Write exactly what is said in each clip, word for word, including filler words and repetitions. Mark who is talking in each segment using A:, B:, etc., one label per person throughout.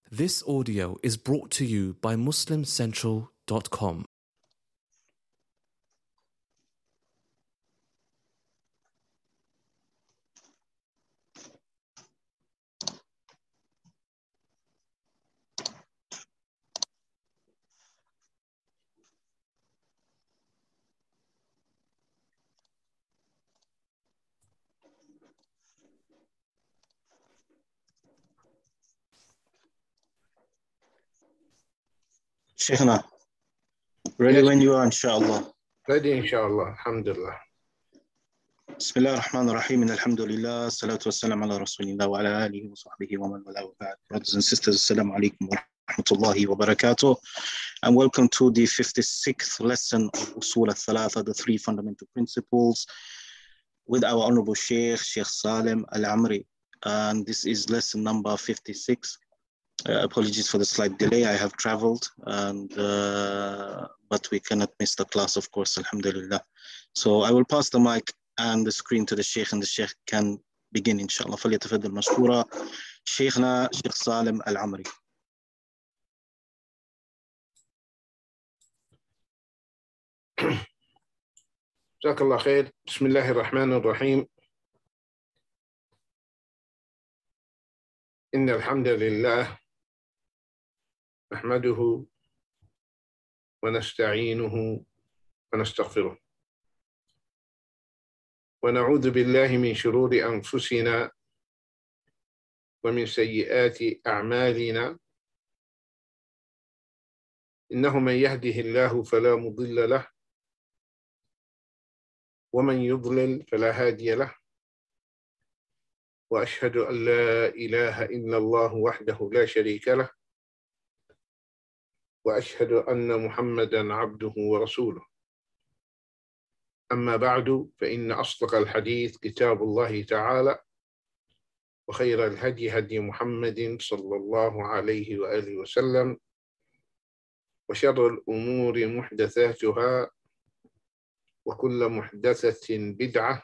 A: This audio is brought to you by Muslim Central dot com.
B: Shaykhana, ready
C: Yes.
B: when you are, inshallah.
C: Ready, inshallah. Alhamdulillah.
B: Bismillah ar-Rahman ar-Rahim, alhamdulillah, salatu wassalam ala rasulillah wa ala alihi wa sahbihi wa man wala wa ba'd. Brothers and sisters, assalamu alaikum wa rahmatullahi wa barakatuh. And welcome to the fifty-sixth lesson of Usul al-Thalatha, the three fundamental principles, with our honorable Shaykh, Shaykh Salim Al-Amri. And this is lesson number fifty-six. Uh, apologies for the slight delay. I have traveled, and uh, but we cannot miss the class, of course, alhamdulillah. So I will pass the mic and the screen to the Sheikh, and the Sheikh can begin, inshallah. فليتفضل مشكورا شيخنا Sheikh Salim Al-Amri.
C: جزاك الله خير. بسم الله الرحمن الرحيم. إن الحمد لله نحمده ونستعينه ونستغفره ونعوذ بالله من شرور أنفسنا ومن سيئات أعمالنا إنه من يهده الله فلا مضل له ومن يضلل فلا هادي له وأشهد أن لا إله إلا الله وحده لا شريك له وأشهد أن محمدًا عبده ورسوله. أما بعد فإن أصدق الحديث كتاب الله تعالى وخير الهدي هدي محمد صلى الله عليه وآله وسلم وشر الأمور محدثاتها وكل محدثة بدعة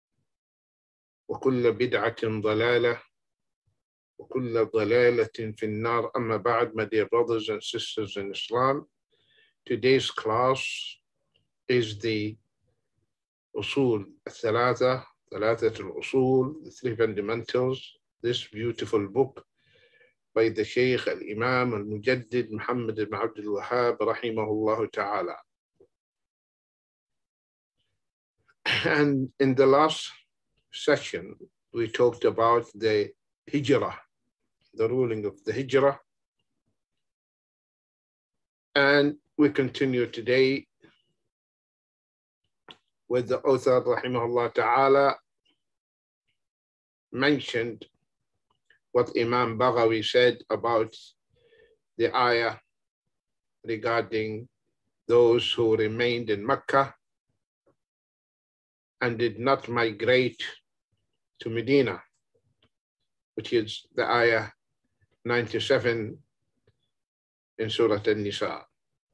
C: وكل بدعة ضلالة وكل ضلالة في النار. أما بعد, my dear brothers and sisters in Islam, today's class is the Usul al-Thalatha, Thalathat al-Usul, the three fundamentals, this beautiful book by the Shaykh al-Imam al-Mujaddid Muhammad ibn Abdul Wahhab rahimahullah ta'ala. And in the last session, we talked about the Hijrah, the ruling of the Hijrah. And we continue today with the author, rahimahullah ta'ala, mentioned what Imam Baghawi said about the ayah regarding those who remained in Mecca and did not migrate to Medina, which is the ayah ninety-seven in Surah An-Nisa.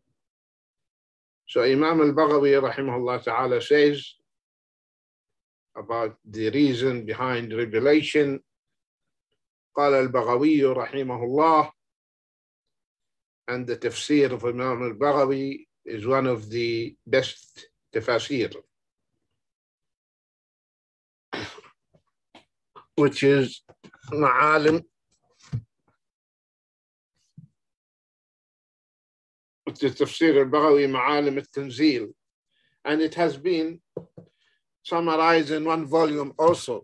C: So Imam al-Baghawi rahimahullah ta'ala says about the reason behind revelation. قال البغوي رحمه الله, and the tafsir of Imam al-Baghawi is one of the best tafsir, which is Ma'alim, which is Tafsir al-Baghawi Ma'alim al-Tanzil, and it has been summarized in one volume also.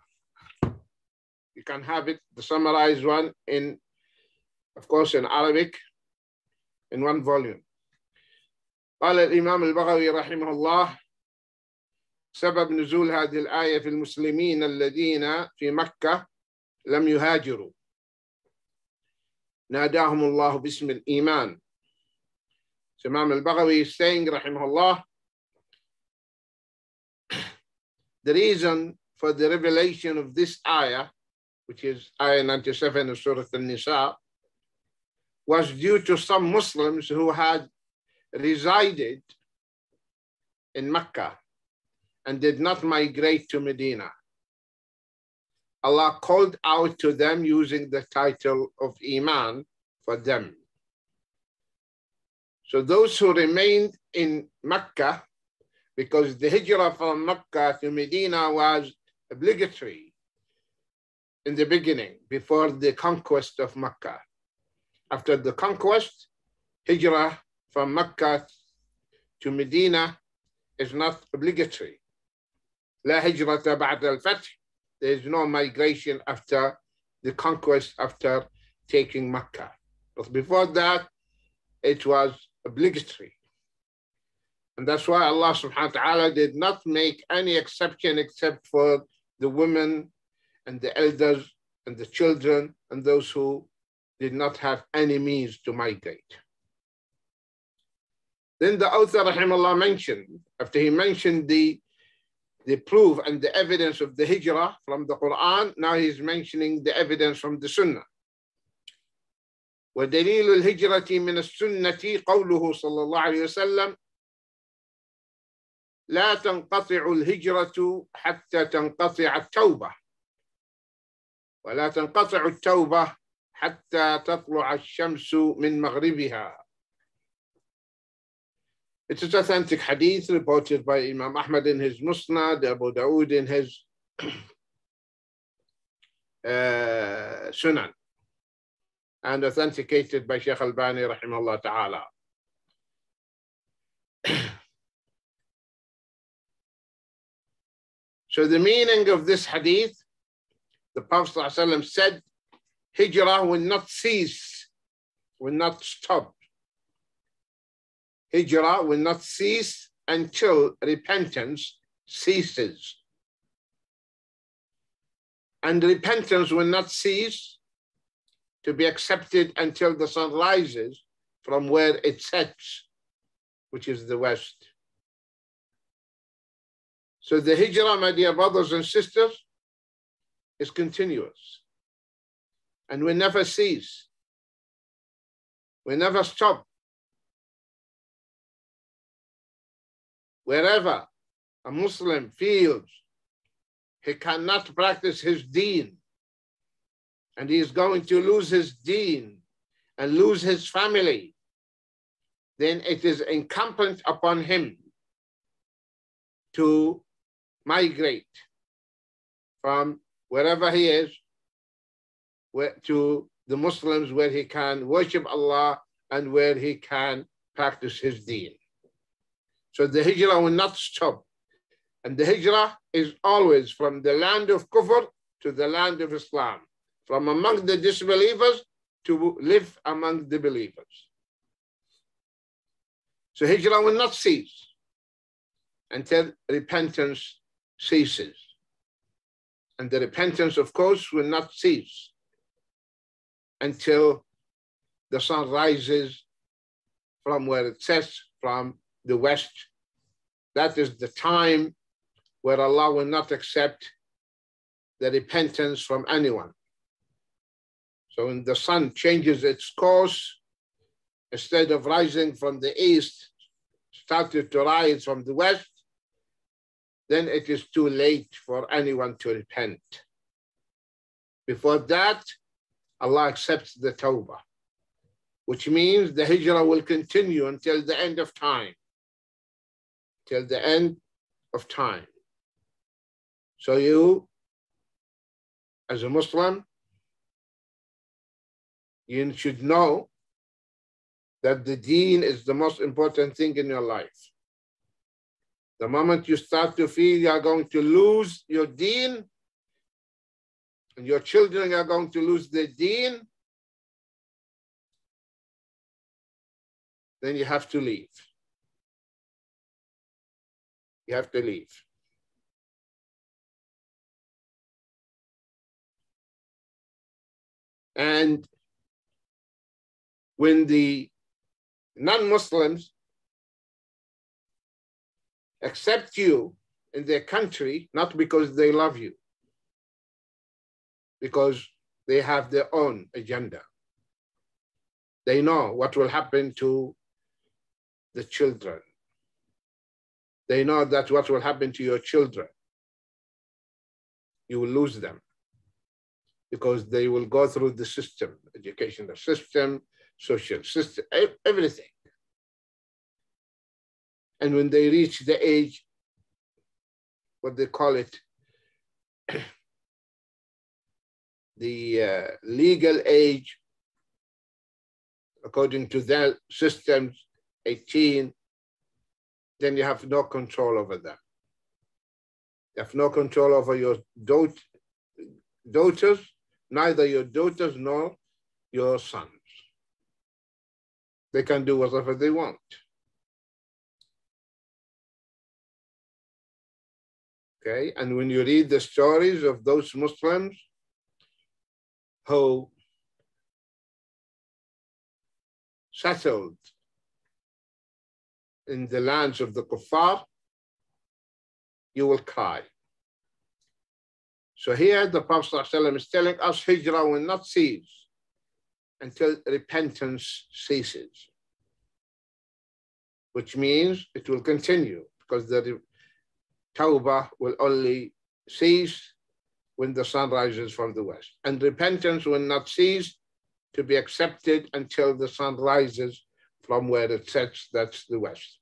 C: You can have it, the summarized one, in, of course, in Arabic, in one volume. قال الإمام البغوي رحمه الله: سبب نزول هذه الآية في المسلمين الذين في مكة لم يهاجروا ناداهم الله باسم الإيمان. So Imam al-Baghawi is saying rahimahullah, the reason for the revelation of this ayah, which is ayah ninety-seven of Surah An-Nisa, was due to some Muslims who had resided in Mecca and did not migrate to Medina. Allah called out to them using the title of Iman for them. So those who remained in Mecca, because the hijrah from Mecca to Medina was obligatory in the beginning, before the conquest of Mecca. After the conquest, hijrah from Mecca to Medina is not obligatory. لا هجرة بعد الفتح. There is no migration after the conquest, after taking Mecca. But before that, it was obligatory. And that's why Allah subhanahu wa ta'ala did not make any exception except for the women and the elders and the children and those who did not have any means to migrate. Then the author, rahimahullah, mentioned, after he mentioned the, the proof and the evidence of the hijrah from the Quran, now he's mentioning the evidence from the Sunnah. ودليل الهجرة من السنة قوله صلى الله عليه وسلم لا تنقطع الهجرة حتى تنقطع التوبة ولا تنقطع التوبة حتى تطلع الشمس من مغربها. It is authentic hadith reported by Imam Ahmad in his Musnad, Abu Dawood in his uh, Sunan, and authenticated by Shaykh Albani rahimahullah ta'ala. So the meaning of this hadith, the Prophet ﷺ said, hijrah will not cease, will not stop. Hijrah will not cease until repentance ceases. And repentance will not cease to be accepted until the sun rises from where it sets, which is the west. So the hijrah, my dear brothers and sisters, is continuous and will never cease, will never stop. Wherever a Muslim feels he cannot practice his deen and he is going to lose his deen and lose his family, then it is incumbent upon him to migrate from wherever he is to the Muslims where he can worship Allah and where he can practice his deen. So the hijrah will not stop. And the hijrah is always from the land of kufr to the land of Islam, from among the disbelievers to live among the believers. So hijrah will not cease until repentance ceases. And the repentance, of course, will not cease until the sun rises from where it sets, from the west. That is the time where Allah will not accept the repentance from anyone. So when the sun changes its course, instead of rising from the east, started to rise from the west, then it is too late for anyone to repent. Before that, Allah accepts the tawbah, which means the hijrah will continue until the end of time, till the end of time. So you, as a Muslim, you should know that the deen is the most important thing in your life. The moment you start to feel you are going to lose your deen, and your children are going to lose their deen, then you have to leave. You have to leave. And when the non-Muslims accept you in their country, not because they love you, because they have their own agenda. They know what will happen to the children. They know that what will happen to your children, you will lose them. because they will go through the system, educational system, social system, everything. And when they reach the age, what they call it, the uh, legal age, according to their systems, eighteen, then you have no control over them. You have no control over your daughters, neither your daughters nor your sons. They can do whatever they want. Okay, and when you read the stories of those Muslims who settled in the lands of the kuffar, you will cry. So here the Prophet ﷺ is telling us hijrah will not cease until repentance ceases, which means it will continue, because the tawbah will only cease when the sun rises from the west. And repentance will not cease to be accepted until the sun rises from where it sets, that's the west.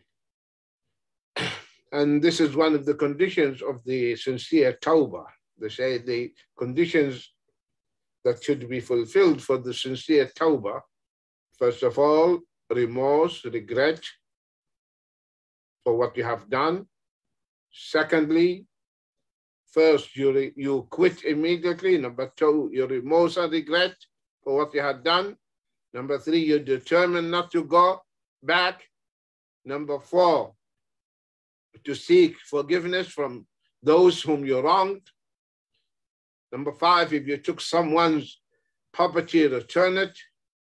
C: And this is one of the conditions of the sincere tawbah. They say the conditions that should be fulfilled for the sincere tawbah, first of all, remorse, regret for what you have done. Secondly, first, you, re, you quit immediately. Number two, you remorse and regret for what you had done. Number three, you determine not to go back. Number four, to seek forgiveness from those whom you wronged. Number five, if you took someone's property, return it.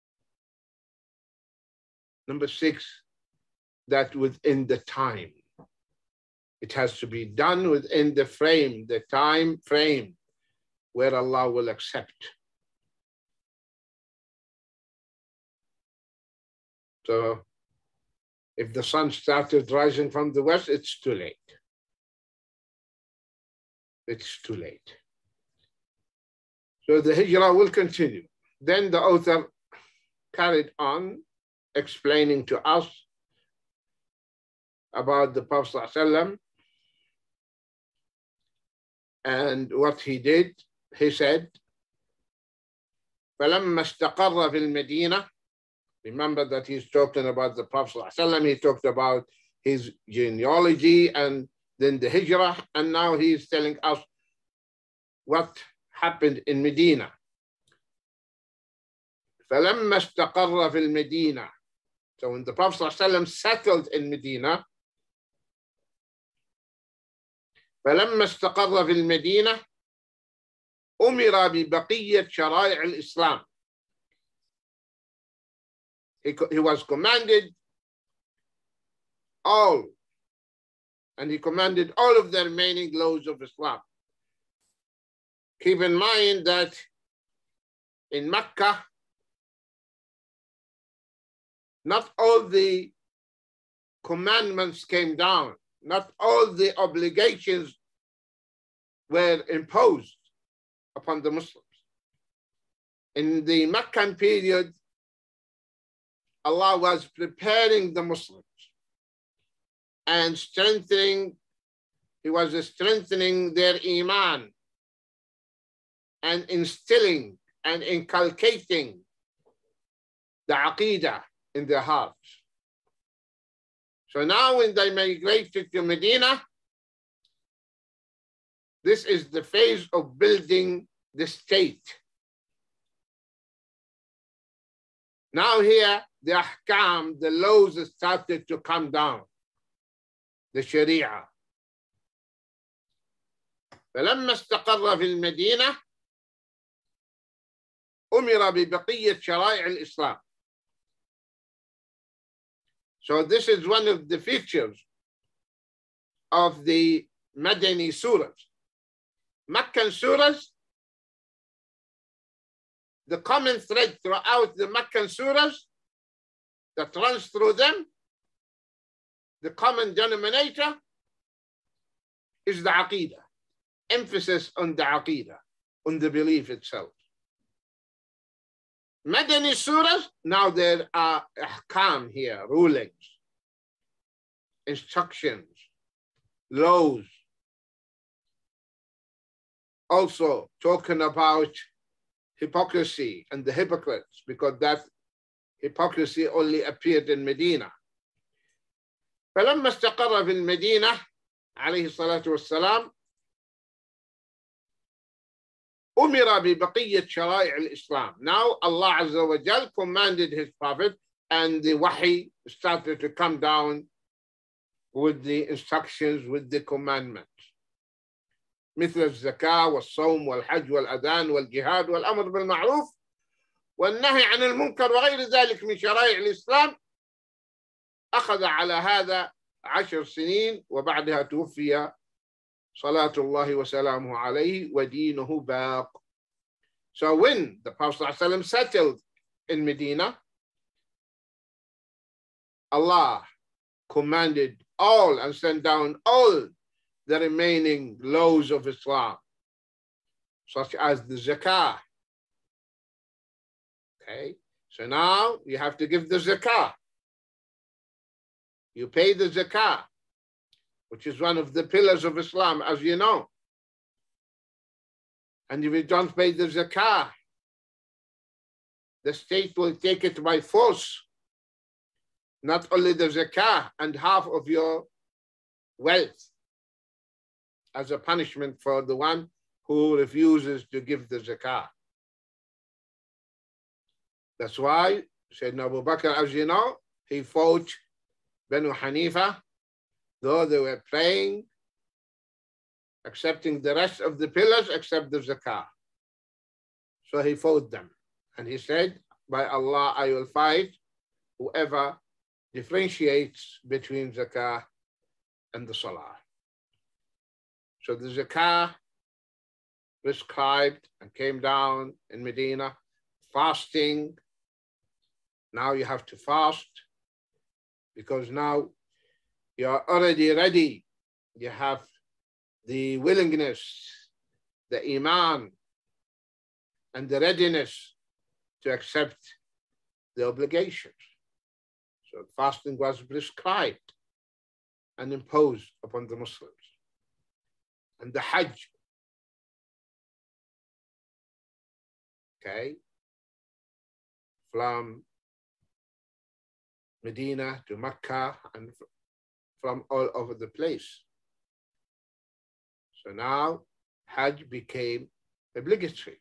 C: Number six, that within the time. It has to be done within the frame, the time frame where Allah will accept. So if the sun started rising from the west, it's too late. It's too late. So the hijrah will continue. Then the author carried on explaining to us about the Prophet ﷺ and what he did. He said, فَلَمَّا اسْتَقَرَّ فِي الْمَدِينَةِ. Remember that he's talking about the Prophet ﷺ. He talked about his genealogy and then the hijrah, and now he's telling us what happened in Medina. فَلَمَّا اسْتَقَرَّ فِي الْمَدِينَةِ. So when the Prophet ﷺ settled in Medina, فلما استقر في المدينة أمر ببقية شرائع الإسلام. He, he was commanded all, and he commanded all of the remaining laws of Islam. Keep in mind that in Mecca, not all the commandments came down, not all the obligations were imposed upon the Muslims. In the Meccan period, Allah was preparing the Muslims and strengthening, He was strengthening their iman and instilling and inculcating the aqidah in their hearts. So now when they migrated to Medina, this is the phase of building the state. Now here, the ahkam, the laws started to come down, the sharia. فلما استقر في المدينة أمر ببقية شرائع الإسلام. So this is one of the features of the Madani surahs. Meccan surahs, the common thread throughout the Meccan surahs that runs through them, the common denominator is the aqidah, emphasis on the aqidah, on the belief itself. Madani surahs, now there are ahkam here, rulings, instructions, laws. Also talking about hypocrisy and the hypocrites, because that hypocrisy only appeared in Medina. فلما استقر في المدينة عليه الصلاة والسلام أمر ببقية شرائع الإسلام. Now Allah Azza wa Jal commanded his prophet, and the wahi started to come down with the instructions, with the commandments. مثل الزكاة والصوم والحج والأذان والجهاد والأمر بالمعروف والنهي عن المنكر وغير ذلك من شرائع الإسلام. أخذ على هذا عشر سنين وبعدها توفي صلاة الله وسلامه عليه ودينه باق. So when the Prophet ﷺ settled in Medina, Allah commanded all and sent down all the remaining laws of Islam, such as the zakah. Okay, so now you have to give the zakah. You pay the zakah, which is one of the pillars of Islam, as you know. And if you don't pay the zakah, the state will take it by force. Not only the zakah, and half of your wealth as a punishment for the one who refuses to give the zakah. That's why Sayyidina Abu Bakr, as you know, he fought Banu Hanifa, though they were praying, accepting the rest of the pillars except the zakah. So he fought them. And he said, by Allah, I will fight whoever differentiates between zakah and the salah. So the zakah prescribed and came down in Medina. Fasting, now you have to fast because now you're already ready. You have the willingness, the iman, and the readiness to accept the obligations. So fasting was prescribed and imposed upon the Muslims. And the Hajj, okay, from Medina to Mecca and from all over the place. So now Hajj became obligatory.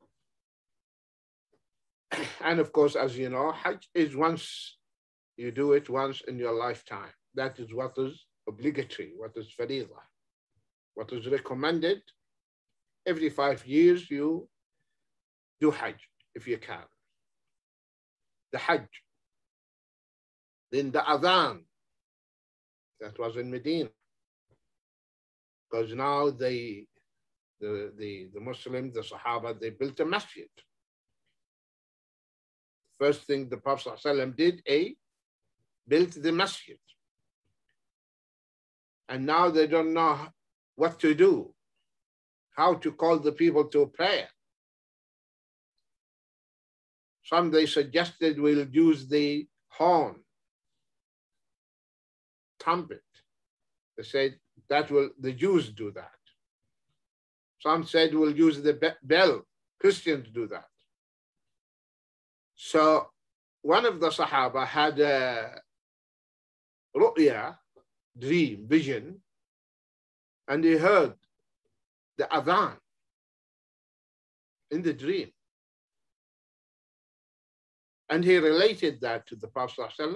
C: And of course, as you know, Hajj is once, you do it once in your lifetime. That is what is obligatory, what is faridah. What is recommended, every five years you do Hajj, if you can. The Hajj. Then the Adhan, that was in Medina. Because now they, the, the, the Muslims, the Sahaba, they built a masjid. First thing the Prophet ﷺ did, a built the masjid. And now they don't know what to do, how to call the people to prayer. Some they suggested we'll use the horn, trumpet. They said that will, the Jews do that. Some said we'll use the bell, Christians do that. So one of the Sahaba had a ru'ya, dream, vision, and he heard the adhan in the dream. And he related that to the Prophet ﷺ.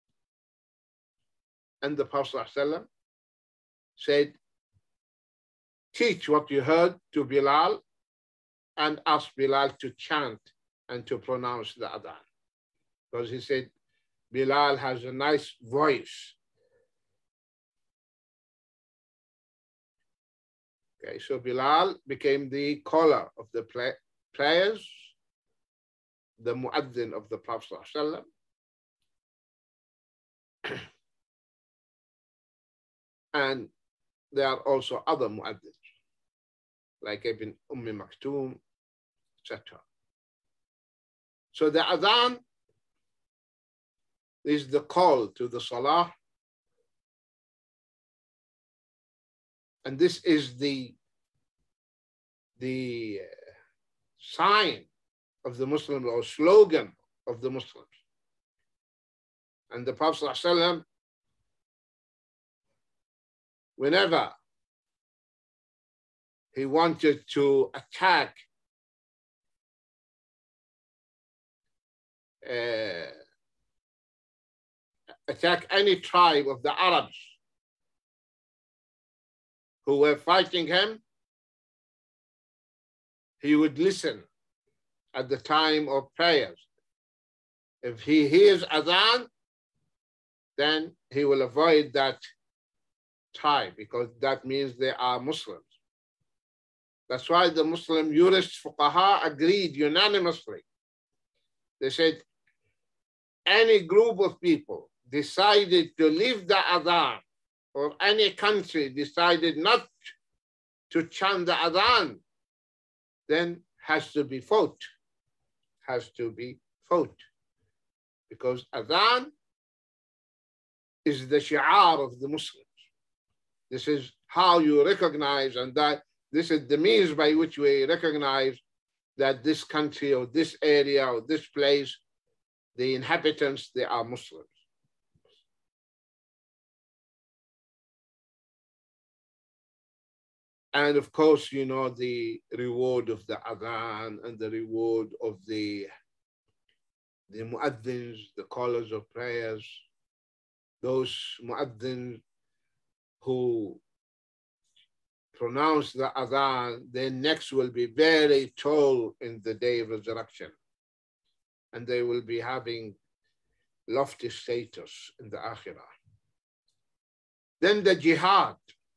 C: And the Prophet ﷺ said, teach what you heard to Bilal and ask Bilal to chant and to pronounce the adhan. Because he said, Bilal has a nice voice. Okay, so Bilal became the caller of the prayers, the muaddin of the Prophet ﷺ. And there are also other muaddins. like Ibn Umm Maktoum, et cetera. So the adhan is the call to the salah, and this is the, the sign of the Muslims, or slogan of the Muslims. And the Prophet ﷺ, whenever he wanted to attack uh, attack any tribe of the Arabs who were fighting him, he would listen at the time of prayers. If he hears adhan, then he will avoid that tribe, because that means they are Muslims. That's why the Muslim jurists, fuqaha, agreed unanimously. They said, any group of people decided to leave the adhan, or any country decided not to chant the adhan, then has to be fought, has to be fought. Because adhan is the shi'ar of the Muslims. This is how you recognize, and that this is the means by which we recognize that this country or this area or this place, the inhabitants, they are Muslims. And of course, you know, the reward of the adhan and the reward of the, the mu'adhins, the callers of prayers, those mu'adhins who pronounce the adhan, their necks will be very tall in the day of resurrection. And they will be having lofty status in the akhirah. Then the jihad.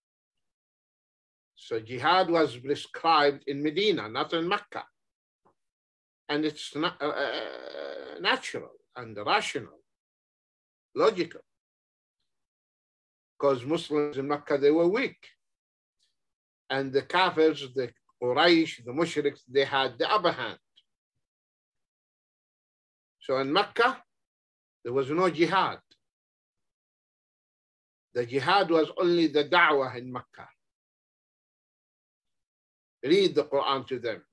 C: So jihad was prescribed in Medina, not in Mecca. And it's not, uh, uh, natural and rational, logical. Because Muslims in Mecca, they were weak. And the Kafirs, the Quraysh, the Mushriks, they had the upper hand. So in Mecca, there was no jihad. The jihad was only the da'wah in Mecca. Read the Quran to them.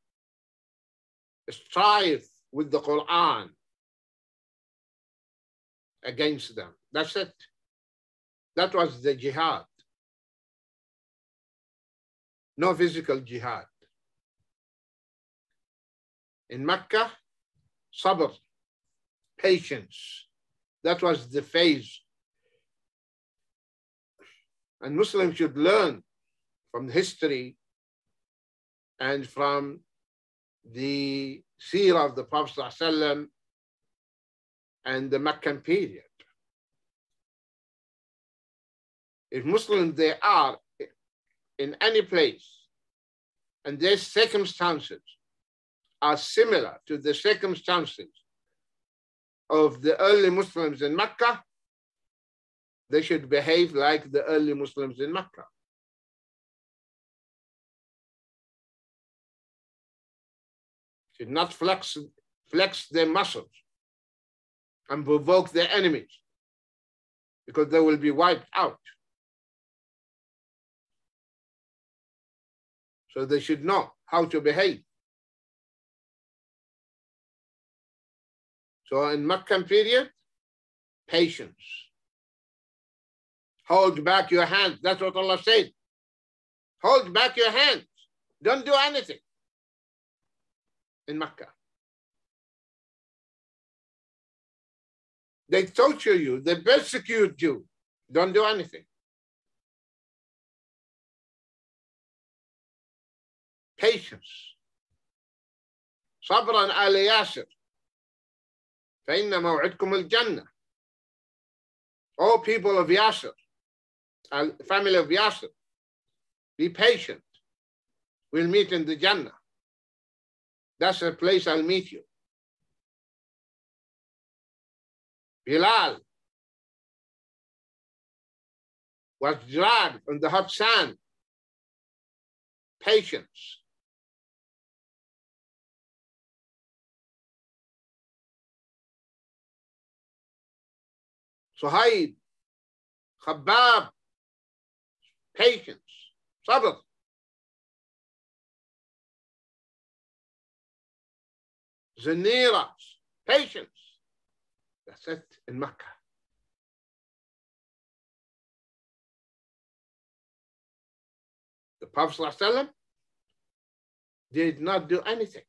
C: Strive with the Quran against them. That's it. That was the jihad. No physical jihad. In Mecca, sabr, patience. That was the phase. And Muslims should learn from history and from the seerah of the Prophet ﷺ and the Meccan period. If Muslims they are in any place and their circumstances are similar to the circumstances of the early Muslims in Mecca, they should behave like the early Muslims in Mecca. Should not flex, flex their muscles and provoke their enemies, because they will be wiped out. So they should know how to behave. So in Meccan period, patience. Hold back your hands. That's what Allah said. Hold back your hands. Don't do anything in Mecca. They torture you. They persecute you. Don't do anything. Patience. صبرا آل ياسر فإن موعدكم الجنة. All people of Yasir, family of Yasir, be patient. We'll meet in the Jannah. That's the place I'll meet you. Bilal was dragged on the hot sand. patience. Suhaib, Khabbab, patience, sabr. Zanira, patience. That's it in Mecca. The Prophet ﷺ did not do anything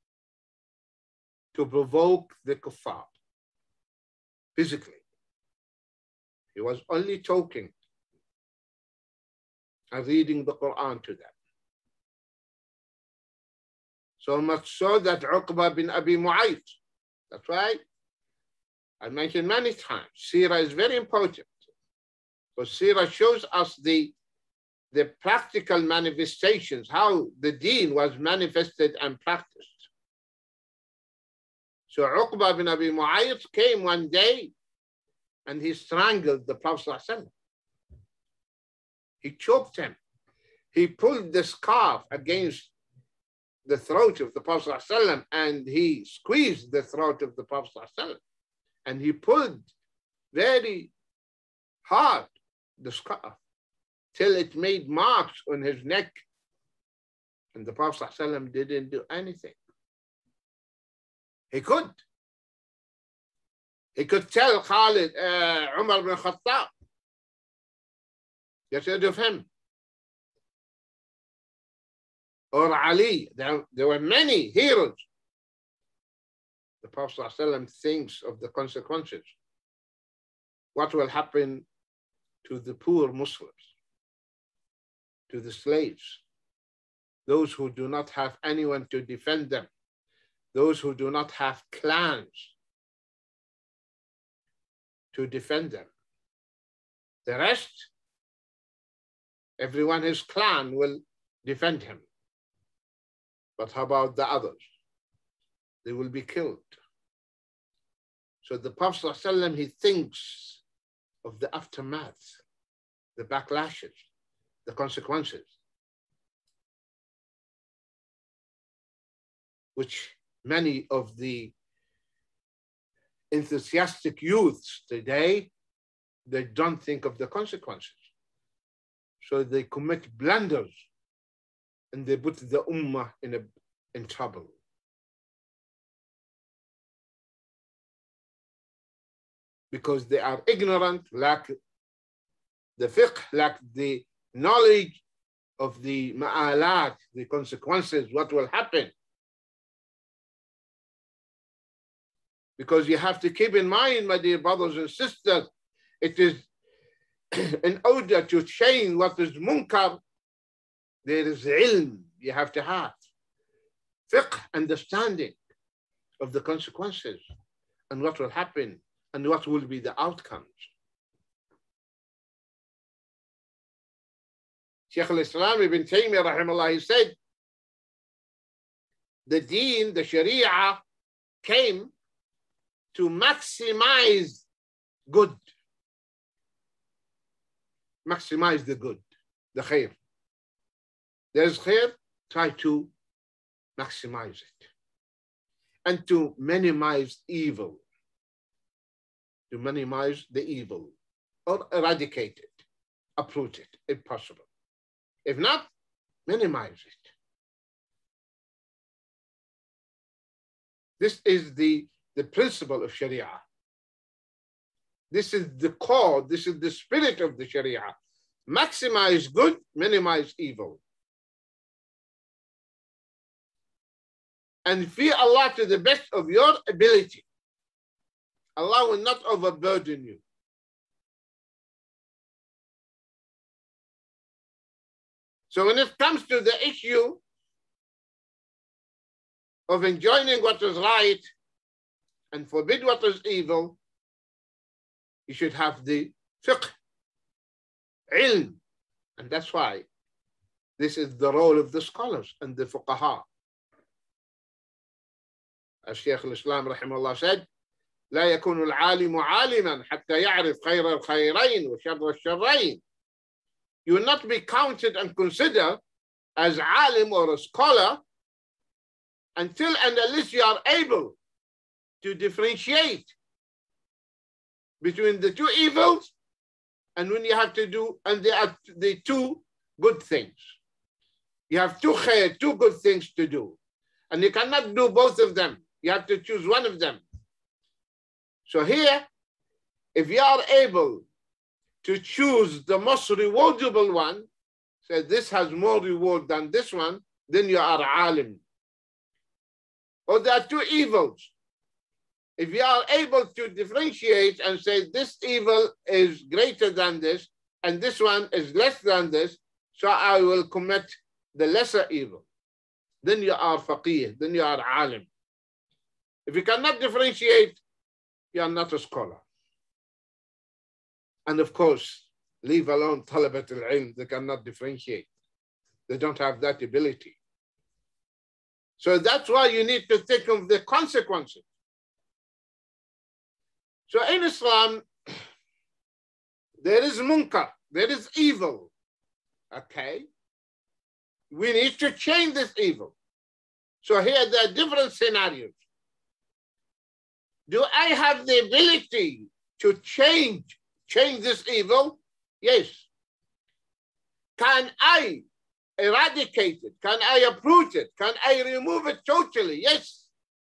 C: to provoke the kuffar physically. He was only talking and reading the Quran to them. So much so that Uqba bin Abi Mu'ayt, that's right, I mentioned many times, Seerah is very important. Because Seerah shows us the, the practical manifestations, how the deen was manifested and practiced. So Uqba bin Abi Mu'ayt came one day and he strangled the Prophet ﷺ. He choked him. He pulled the scarf against the throat of the Prophet ﷺ and he squeezed the throat of the Prophet ﷺ. And he pulled very hard the scarf till it made marks on his neck. And the Prophet ﷺ didn't do anything. He could. He could tell Khalid, uh, Umar bin Khattab, get rid of him. Or Ali. There, there were many heroes. The Prophet ﷺ thinks of the consequences. What will happen to the poor Muslims, to the slaves, those who do not have anyone to defend them, those who do not have clans to defend them. The rest, everyone his clan will defend him. But how about the others? They will be killed. So the Prophet ﷺ, he thinks of the aftermath, the backlashes, the consequences, which many of the enthusiastic youths today, they don't think of the consequences. So they commit blunders and they put the ummah in, a, in trouble. Because they are ignorant, lack the fiqh, lack the knowledge of the ma'alat, the consequences, what will happen. Because you have to keep in mind, my dear brothers and sisters, it is in order to change what is munkar, there is ilm you have to have. Fiqh, understanding of the consequences and what will happen and what will be the outcomes. Shaykh al-Islam ibn Taymiyyah rahimahullah, he said, the deen, the sharia came to maximize good. Maximize the good, the khair. There's khair, try to maximize it. And to minimize evil. To minimize the evil or eradicate it, uproot it if possible. If not, minimize it. This is the, the principle of Sharia. This is the core, this is the spirit of the Sharia. Maximize good, minimize evil. And fear Allah to the best of your ability. Allah will not overburden you. So when it comes to the issue of enjoining what is right and forbid what is evil, you should have the fiqh, ilm. And that's why this is the role of the scholars and the fuqaha. As Shaykh al-Islam rahimahullah said, لا يكون العالم عالما حتى يعرف خير الخيرين وشر الشرين. You will not be counted and considered as alim or a scholar until and unless you are able to differentiate between the two evils and when you have to do, and they are the two good things. You have two khair, two good things to do. And you cannot do both of them. You have to choose one of them. So here, if you are able to choose the most rewardable one, say this has more reward than this one, then you are alim. Or there are two evils. If you are able to differentiate and say this evil is greater than this and this one is less than this, so I will commit the lesser evil, then you are faqih, then you are alim. If you cannot differentiate, you are not a scholar. And of course, leave alone talabat al-ilm, they cannot differentiate. They don't have that ability. So that's why you need to think of the consequences. So in Islam, there is munkar, there is evil, okay? We need to change this evil. So here there are different scenarios. Do I have the ability to change, change this evil? Yes. Can I eradicate it? Can I uproot it? Can I remove it totally? Yes.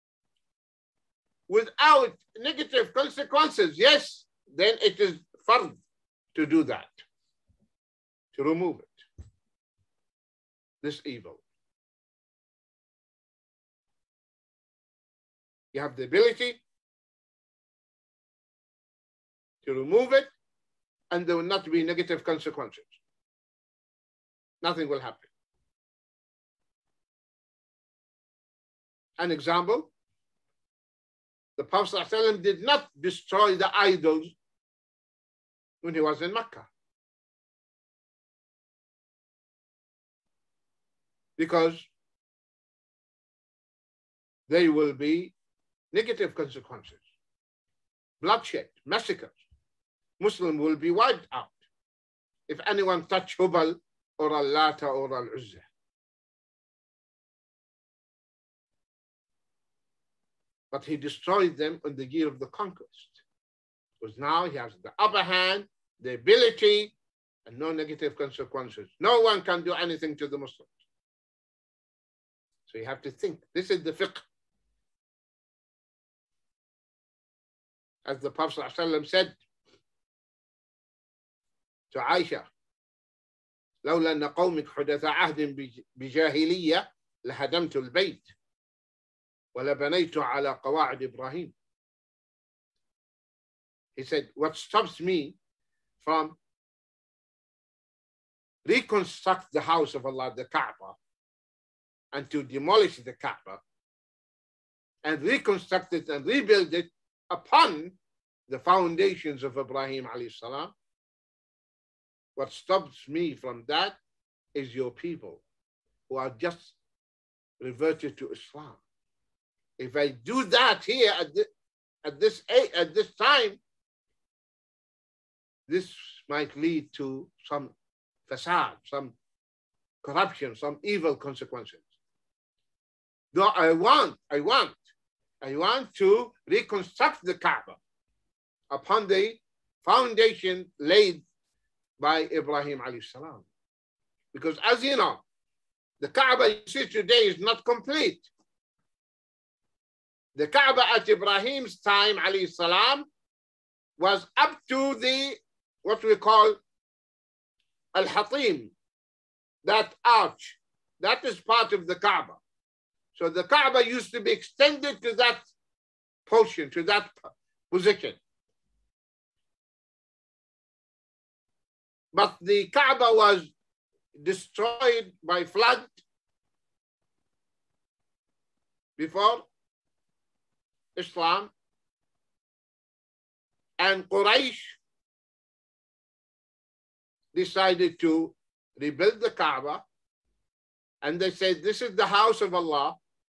C: Without negative consequences, yes, then it is fard to do that, to remove it, this evil. You have the ability to remove it, and there will not be negative consequences. Nothing will happen. An example, the Prophet ﷺ did not destroy the idols when he was in Mecca, because there will be negative consequences, bloodshed, massacres. Muslim will be wiped out if anyone touch Hubal or Al-Lata or Al-Uzza. But he destroyed them in the year of the conquest, because now he has the upper hand, the ability, and no negative consequences. No one can do anything to the Muslims. So you have to think. This is the fiqh. As the Prophet ﷺ said to Aisha, لولا أن قومك حدث عهد بجاهلية لهدمت البيت وَلَبَنَيْتُ عَلَى قَوَاعِدِ إِبْرَاهِيمَ. He said, what stops me from reconstruct the house of Allah, the Kaaba, and to demolish the Kaaba, and reconstruct it and rebuild it upon the foundations of Ibrahim alayhi salam. What stops me from that is your people who are just reverted to Islam. If I do that here at, the, at, this, at this time, this might lead to some fasad, some corruption, some evil consequences. Though I want, I want, I want to reconstruct the Kaaba upon the foundation laid by Ibrahim alayhi salam. Because as you know, the Kaaba you see today is not complete. The Kaaba at Ibrahim's time, alayhi salam, was up to the, what we call Al-Hatim, that arch. That is part of the Kaaba. So the Kaaba used to be extended to that portion, to that position. But the Kaaba was destroyed by flood before Islam, and Quraysh decided to rebuild the Kaaba, and they said, this is the house of Allah,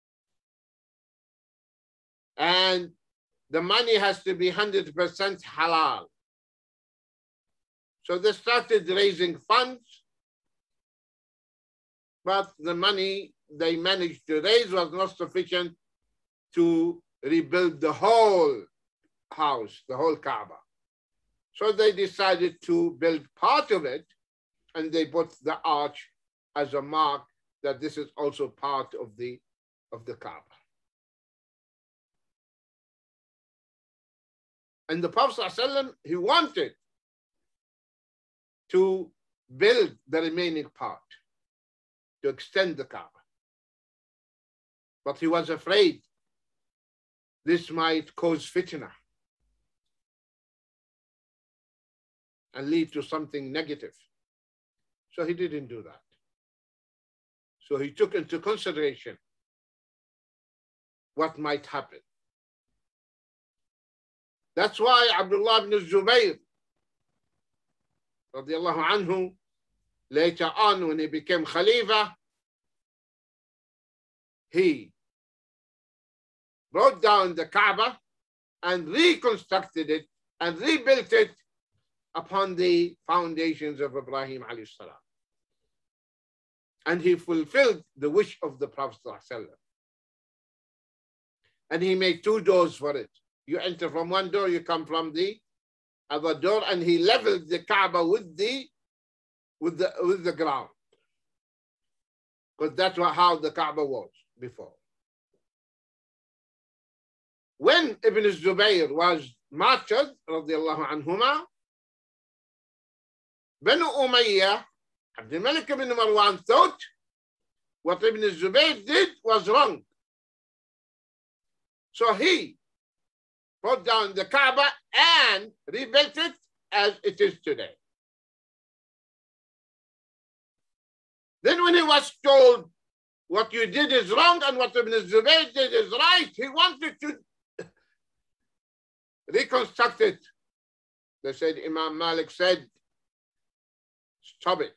C: and the money has to be one hundred percent halal. So they started raising funds but the money they managed to raise was not sufficient to rebuild the whole house, the whole Kaaba. So they decided to build part of it, and they put the arch as a mark that this is also part of the, of the Kaaba. And the Prophet ﷺ, he wanted to build the remaining part, to extend the Kaaba. But he was afraid this might cause fitna and lead to something negative. So he didn't do that. So he took into consideration what might happen. That's why Abdullah ibn Zubayr, radiallahu anhu, later on when he became Khalifa, he brought down the Kaaba and reconstructed it and rebuilt it upon the foundations of Ibrahim alayhi salam. And he fulfilled the wish of the Prophet ﷺ. And he made two doors for it. You enter from one door, you come from the other door, and he leveled the Kaaba with the with the with the ground. Because that's how the Kaaba was before. When Ibn Zubayr was martyred, radiallahu anhuma, Banu Umayyah, Abdul Malik ibn Marwan thought what Ibn Zubayr did was wrong. So he brought down the Kaaba and rebuilt it as it is today. Then when he was told what you did is wrong and what Ibn Zubayr did is right, he wanted to reconstruct it. They said, Imam Malik said, stop it.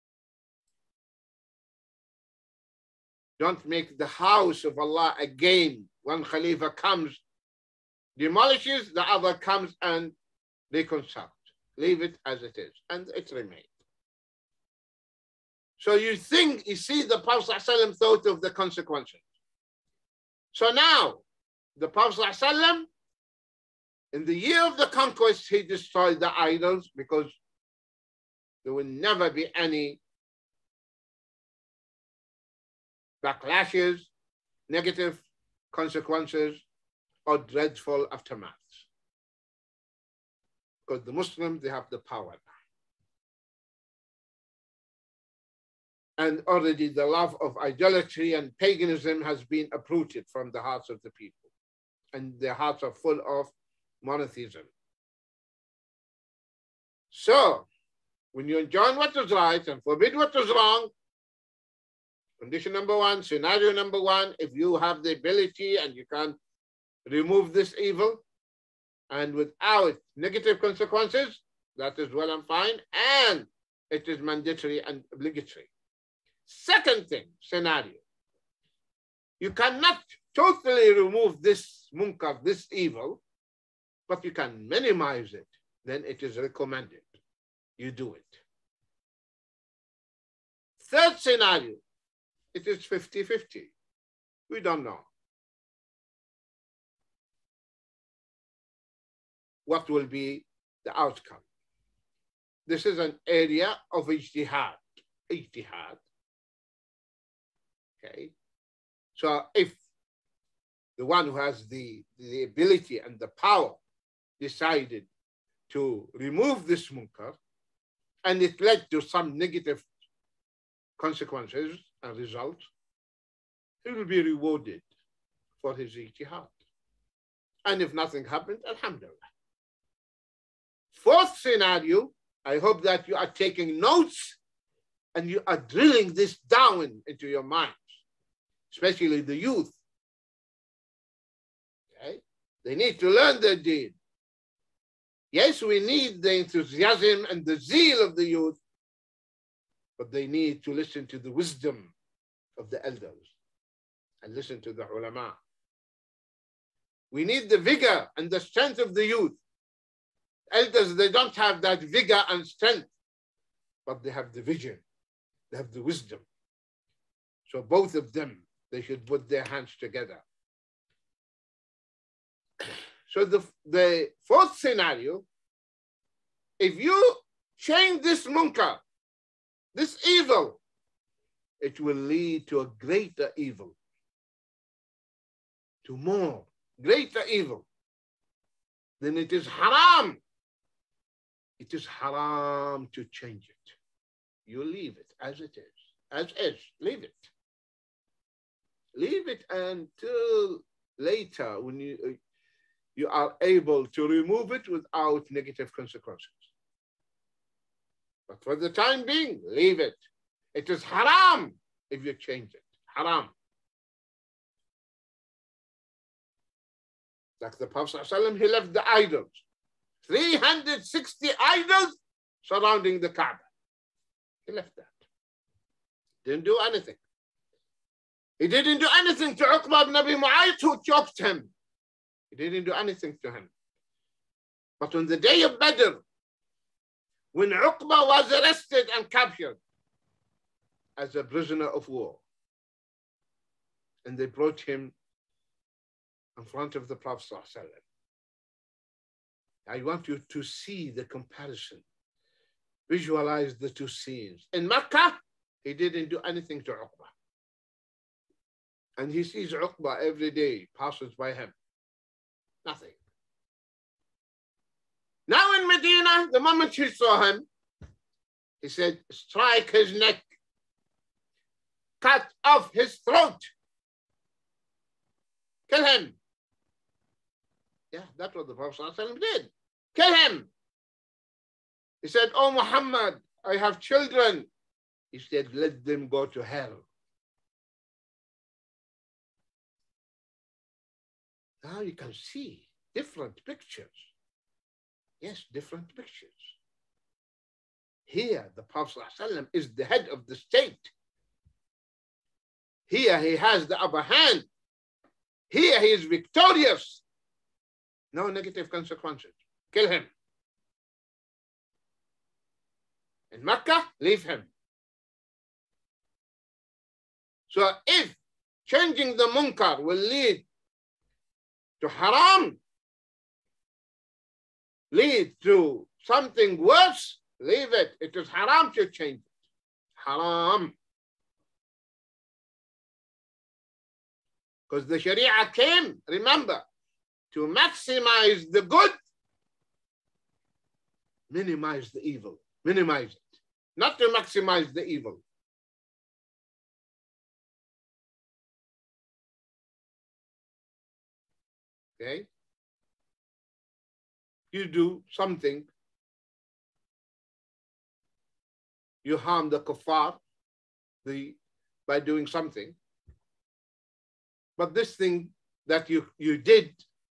C: Don't make the house of Allah again. One Khalifa comes, demolishes, the other comes and reconstructs. Leave it as it is. And it remained. So you think, you see, the Prophet ﷺ thought of the consequences. So now, the Prophet ﷺ, in the year of the conquest, he destroyed the idols because there will never be any backlashes, negative consequences, or dreadful aftermaths. Because the Muslims, they have the power now. And already the love of idolatry and paganism has been uprooted from the hearts of the people. And their hearts are full of monotheism. So, when you enjoin what is right and forbid what is wrong, condition number one, scenario number one, if you have the ability and you can remove this evil and without negative consequences, that is well and fine, and it is mandatory and obligatory. Second thing, scenario, you cannot totally remove this munkar, this evil, but you can minimize it. Then it is recommended you do it. Third scenario, it is fifty fifty. We don't know what will be the outcome. This is an area of ijtihad. Ijtihad. Okay. So if the one who has the, the ability and the power decided to remove this munkar, and it led to some negative consequences and results, he will be rewarded for his ijtihad. And if nothing happened, alhamdulillah. Fourth scenario, I hope that you are taking notes and you are drilling this down into your minds, especially the youth. Okay? They need to learn their deen. Yes, we need the enthusiasm and the zeal of the youth, but they need to listen to the wisdom of the elders and listen to the ulama. We need the vigor and the strength of the youth. Elders, they don't have that vigor and strength, but they have the vision, they have the wisdom. So both of them, they should put their hands together. So the, the fourth scenario, if you change this munkar, this evil, it will lead to a greater evil, to more greater evil. Then it is haram. It is haram to change it. You leave it as it is, as is, leave it. Leave it until later when you, you are able to remove it without negative consequences. But for the time being, leave it. It is haram if you change it. Haram. Like the Prophet ﷺ, he left the idols. three hundred sixty idols surrounding the Kaaba. He left that. Didn't do anything. He didn't do anything to Uqba ibn Abi Mu'ayt who choked him. He didn't do anything to him. But on the day of Badr, when Uqba was arrested and captured as a prisoner of war, and they brought him in front of the Prophet ﷺ, I want you to see the comparison. Visualize the two scenes. In Mecca, he didn't do anything to Uqba. And he sees Uqba every day, passes by him. Nothing. Now in Medina, the moment he saw him, he said, strike his neck, cut off his throat, kill him. Yeah, that's what the Prophet ﷺ did. Kill him. He said, oh Muhammad, I have children. He said, let them go to hell. Now you can see different pictures. Yes, different pictures. Here, the Prophet ﷺ is the head of the state. Here, he has the upper hand. Here, he is victorious. No negative consequences. Kill him. In Mecca, leave him. So if changing the munkar will lead to haram, lead to something worse, leave it. It is haram to change it. Haram. Because the Sharia came, remember, to maximize the good, minimize the evil. Minimize it. Not to maximize the evil. Okay? You do something, you harm the kuffar the, by doing something, but this thing that you, you did,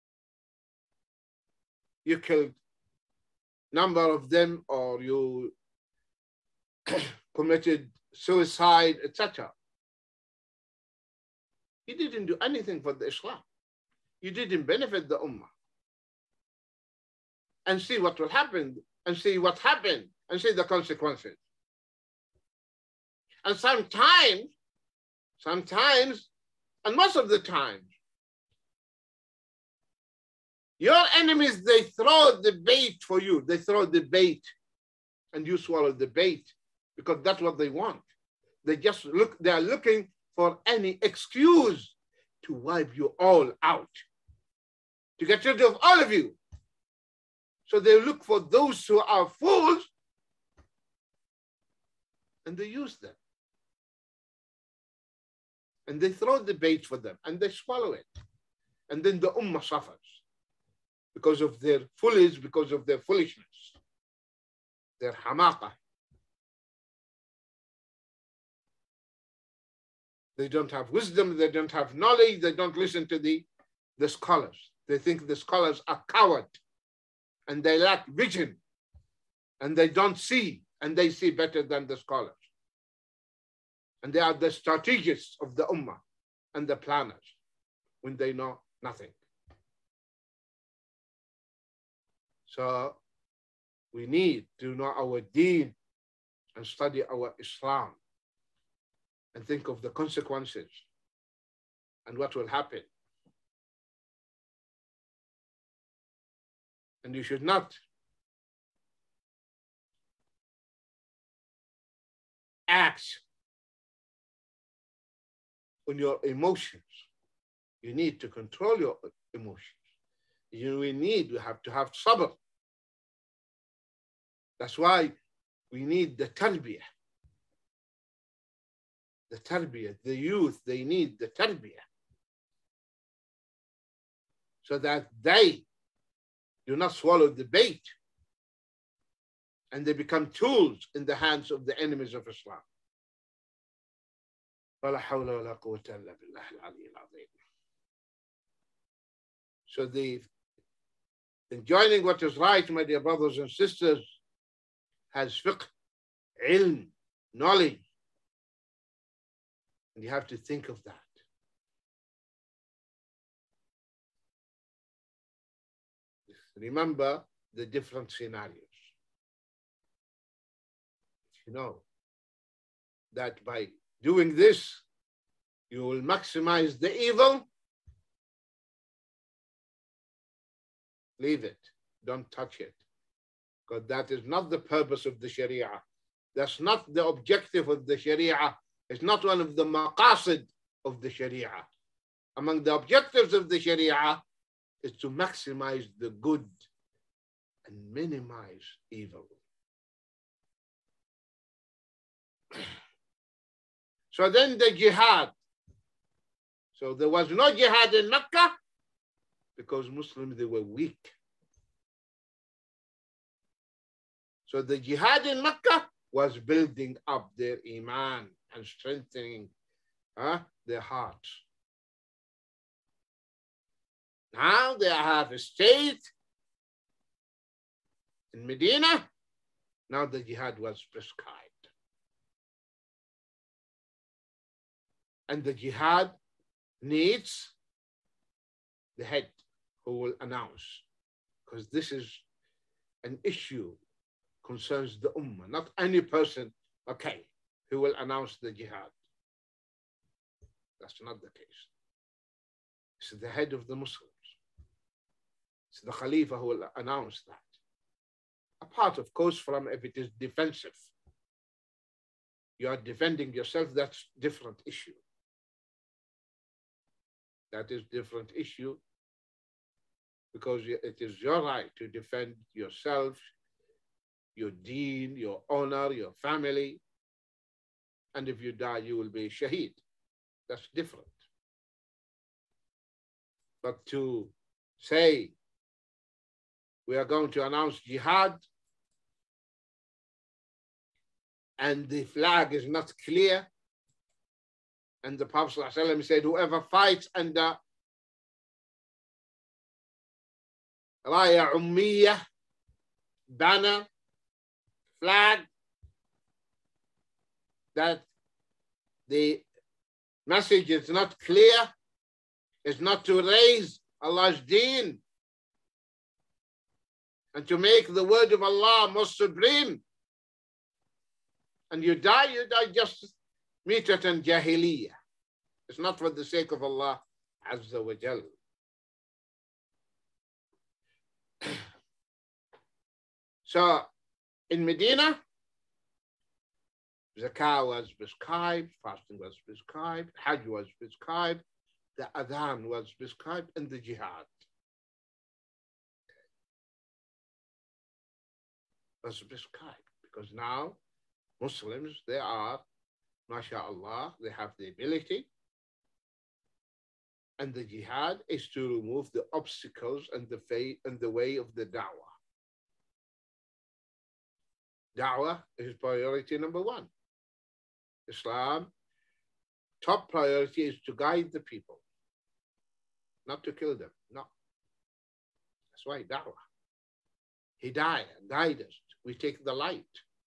C: you killed number of them, or you committed suicide, et cetera. You didn't do anything for the Islam. You didn't benefit the Ummah. And see what will happen, and see what happened, and see the consequences. And sometimes, sometimes, and most of the time, your enemies, they throw the bait for you. They throw the bait, and you swallow the bait, because that's what they want. They just look, they are looking for any excuse to wipe you all out, to get rid of all of you. So they look for those who are fools, and they use them. And they throw the bait for them, and they swallow it. And then the ummah suffers because of their foolish, because of their foolishness, their hamaqa. They don't have wisdom, they don't have knowledge, they don't listen to the, the scholars. They think the scholars are coward, and they lack vision, and they don't see, and they see better than the scholars. And they are the strategists of the ummah and the planners when they know nothing. So we need to know our deen and study our Islam. and think of the consequences and what will happen. And you should not act on your emotions. You need to control your emotions. You we need, we have to have sabr. That's why we need the tarbiyah. The tarbiyah, the youth, they need the tarbiyah. So that they do not swallow the bait and they become tools in the hands of the enemies of Islam. So the enjoining what is right, my dear brothers and sisters, has fiqh, ilm, knowledge. And you have to think of that. Remember the different scenarios. You know that by doing this, you will maximize the evil. Leave it. Don't touch it. Because that is not the purpose of the Sharia. That's not the objective of the Sharia. It's not one of the maqasid of the Sharia. Among the objectives of the Sharia is to maximize the good and minimize evil. So then the jihad. So there was no jihad in Mecca because Muslims, they were weak. So the jihad in Mecca was building up their iman and strengthening uh, their hearts. Now they have a state in Medina. Now the jihad was prescribed. And the jihad needs the head who will announce, because this is an issue concerns the ummah, not any person, okay, who will announce the jihad. That's not the case. It's the head of the Muslims. It's the Khalifa who will announce that. Apart, of course, from if it is defensive. You are defending yourself, that's different issue. That is different issue because it is your right to defend yourself, your deen, your honor, your family. And if you die, you will be shaheed. That's different. But to say, we are going to announce jihad and the flag is not clear, and the Prophet ﷺ said, whoever fights under raya ummiyah, banner, flag, that the message is not clear, is not to raise Allah's deen and to make the word of Allah most supreme. And you die, you die just mitatan jahiliyyah. It's not for the sake of Allah Azza wa Jal. So in Medina, zakah was prescribed, fasting was prescribed, hajj was prescribed, the adhan was prescribed, and the jihad was prescribed. Because now Muslims, they are, mashallah, they have the ability, and the jihad is to remove the obstacles and the faith and the way of the da'wah. Da'wah is priority number one. Islam, top priority is to guide the people, not to kill them. No. That's why da'wah. Hidayah, guide us. We take the light.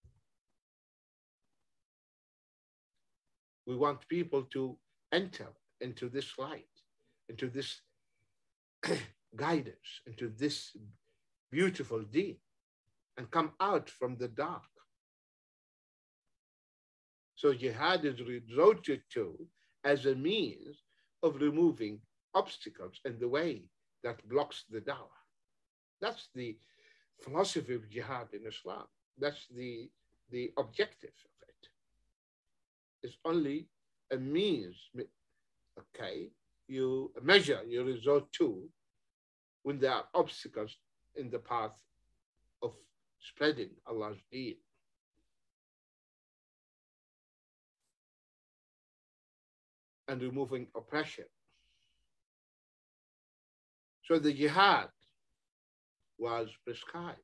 C: We want people to enter into this light, into this guidance, into this beautiful deen, and come out from the dark. So jihad is resorted to as a means of removing obstacles in the way that blocks the dawah. That's the philosophy of jihad in Islam. That's the, the objective of it. It's only a means, okay, you measure, you resort to when there are obstacles in the path of spreading Allah's deen. And removing oppression. So the jihad was prescribed.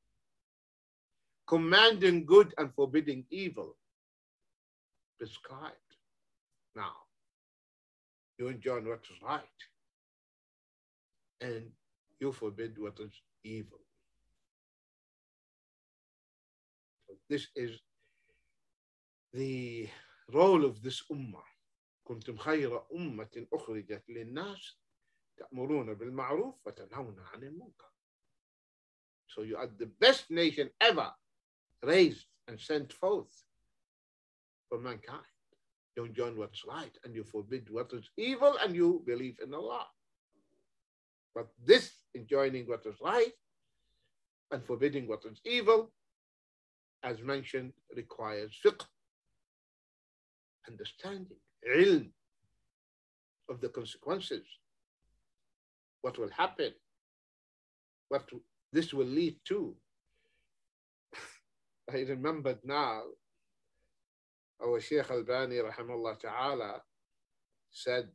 C: Commanding good and forbidding evil, prescribed. Now, you enjoy what is right, and you forbid what is evil. So this is the role of this ummah. كنتم خير أمة أخرجت للناس تأمرون بالمعروف وتنهون عن المنكر. So you are the best nation ever raised and sent forth for mankind. You enjoin what's right and you forbid what is evil and you believe in Allah. But this enjoining what is right and forbidding what is evil, as mentioned, requires fiqh, understanding, ilm of the consequences, what will happen, what this will lead to. I remembered now, our Shaykh Albani, rahimahullah ta'ala, said,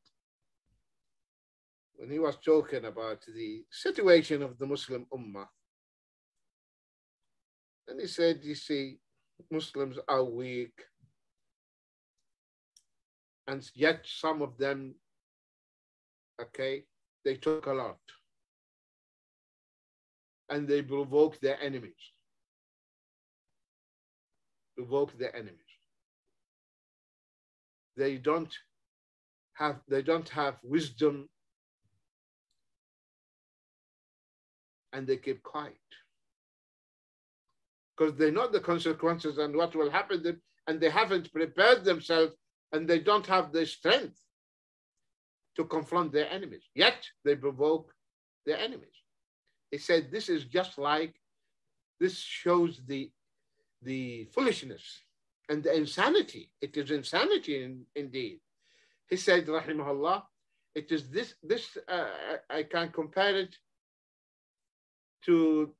C: when he was talking about the situation of the Muslim Ummah, and he said, you see, Muslims are weak, and yet some of them, okay, they took a lot. And they provoke their enemies. Provoke their enemies. They don't have, they don't have wisdom, and they keep quiet. Because they know the consequences and what will happen to them, and they haven't prepared themselves, and they don't have the strength to confront their enemies. Yet they provoke their enemies. He said, this is just like, this shows the, the foolishness and the insanity. It is insanity in, indeed. He said, rahimahullah, it is this, this uh, I can compare it to,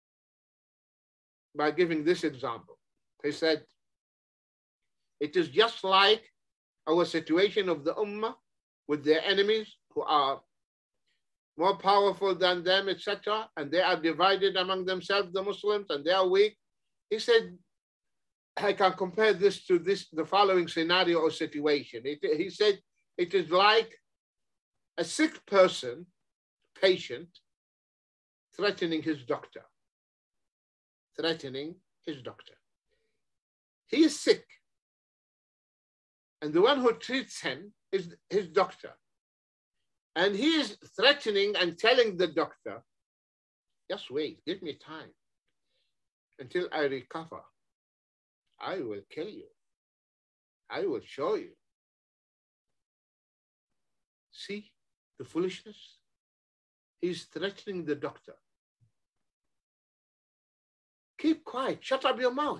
C: by giving this example. He said, it is just like our situation of the ummah with their enemies who are more powerful than them, et cetera, and they are divided among themselves, the Muslims, and they are weak. He said, I can compare this to this, the following scenario or situation. It, he said, it is like a sick person, patient, threatening his doctor. Threatening his doctor. He is sick. And the one who treats him is his doctor. And he is threatening and telling the doctor, just wait, give me time until I recover. I will kill you. I will show you. See the foolishness? He's threatening the doctor. Keep quiet, shut up your mouth.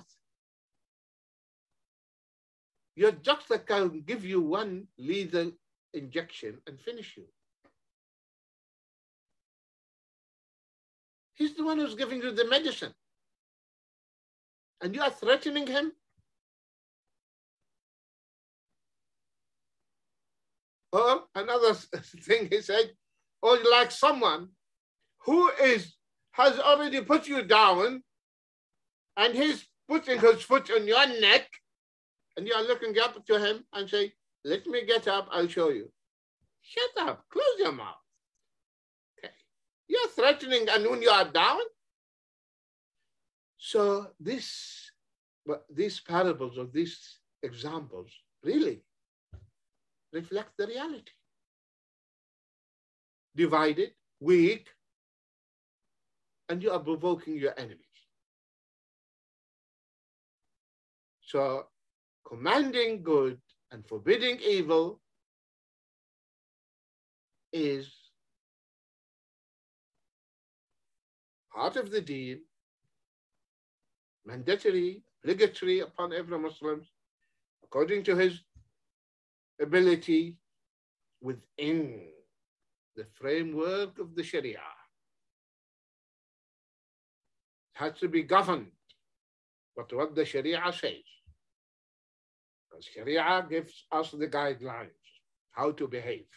C: Your doctor can give you one lethal injection and finish you. He's the one who's giving you the medicine. And you are threatening him? Or another thing he said, or like someone who is has already put you down and he's putting his foot on your neck and you are looking up to him and say, let me get up, I'll show you. Shut up, close your mouth. Okay. You're threatening and when you are down. So this, but these parables or these examples really reflect the reality. Divided, weak, and you are provoking your enemies. So commanding good and forbidding evil is part of the deen, mandatory, obligatory upon every Muslim, according to his ability, within the framework of the Sharia. It has to be governed by what the Sharia says. Because Sharia gives us the guidelines, how to behave.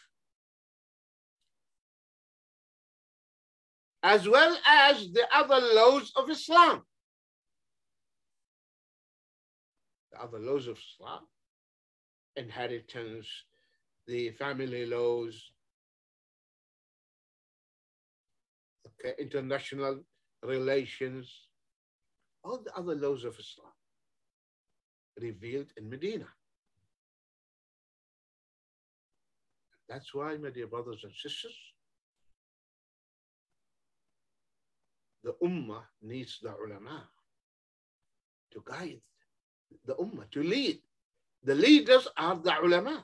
C: As well as the other laws of Islam. The other laws of Islam, inheritance, the family laws, okay, international relations, all the other laws of Islam revealed in Medina. That's why, my dear brothers and sisters, the Ummah needs the ulama to guide the Ummah, to lead. The leaders are the ulama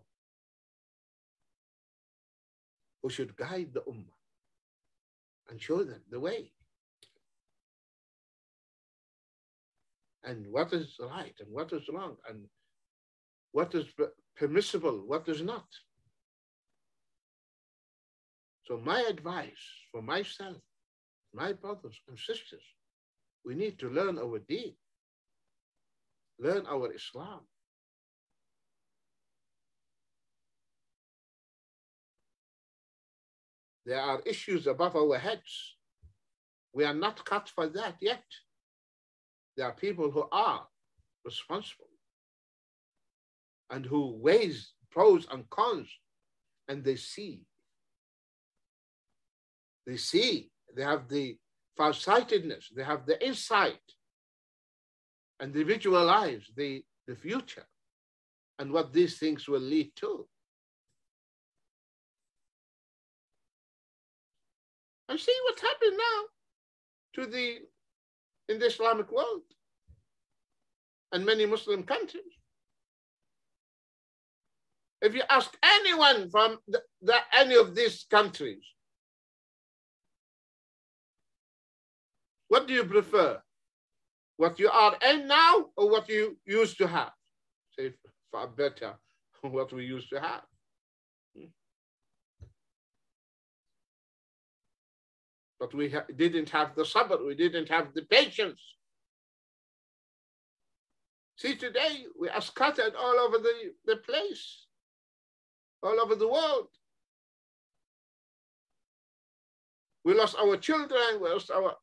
C: who should guide the Ummah and show them the way. And what is right and what is wrong and what is permissible, what is not. So my advice for myself, my brothers and sisters, we need to learn our deen, learn our Islam. There are issues above our heads. We are not cut for that yet. There are people who are responsible and who weighs pros and cons, and they see. They see, they have the farsightedness, they have the insight, and they visualize the, the future and what these things will lead to. And see what's happened now to the, in the Islamic world and many Muslim countries. If you ask anyone from the, the, any of these countries, what do you prefer? What you are in now or what you used to have? Say far better what we used to have. But we ha didn't have the sabr, we didn't have the patience. See, today we are scattered all over the, the place, all over the world. We lost our children, we lost our...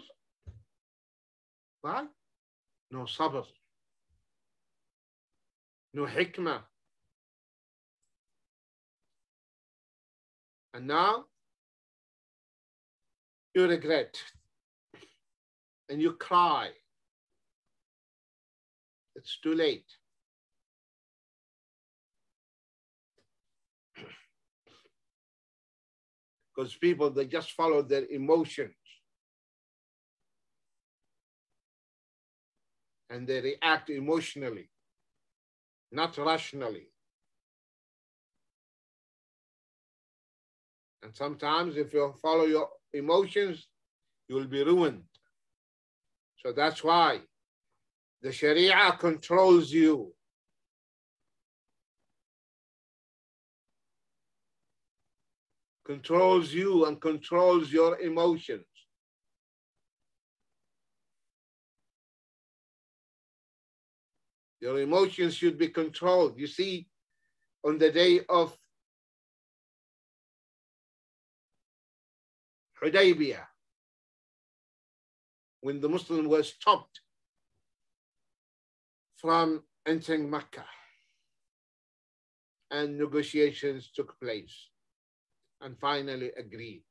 C: Why? No sabr, no hikmah. And now, you regret and you cry. It's too late. Because people, they just follow their emotions and they react emotionally, not rationally. And sometimes if you follow your emotions, you will be ruined. So that's why the Sharia controls you. Controls you and controls your emotions. Your emotions should be controlled. You see, on the day of Hudaybiyah, when the Muslims were stopped from entering Mecca and negotiations took place and finally agreed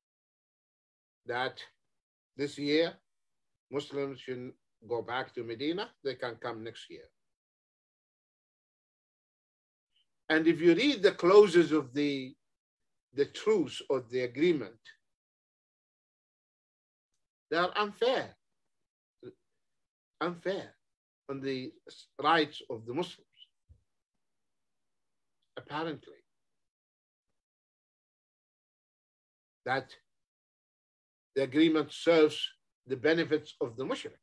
C: that this year Muslims should go back to Medina, they can come next year. And if you read the clauses of the, the truce or the agreement, they are unfair, unfair. on the rights of the Muslims. Apparently, that the agreement serves the benefits of the mushriks.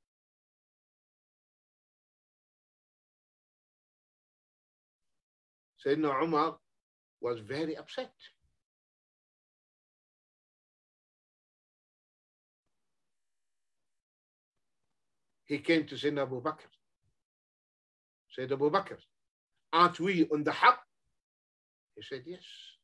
C: Sayyidina Umar was very upset. He came to Sayyidina Abu Bakr. Said, Abu Bakr, aren't we on the haqq? He said, yes.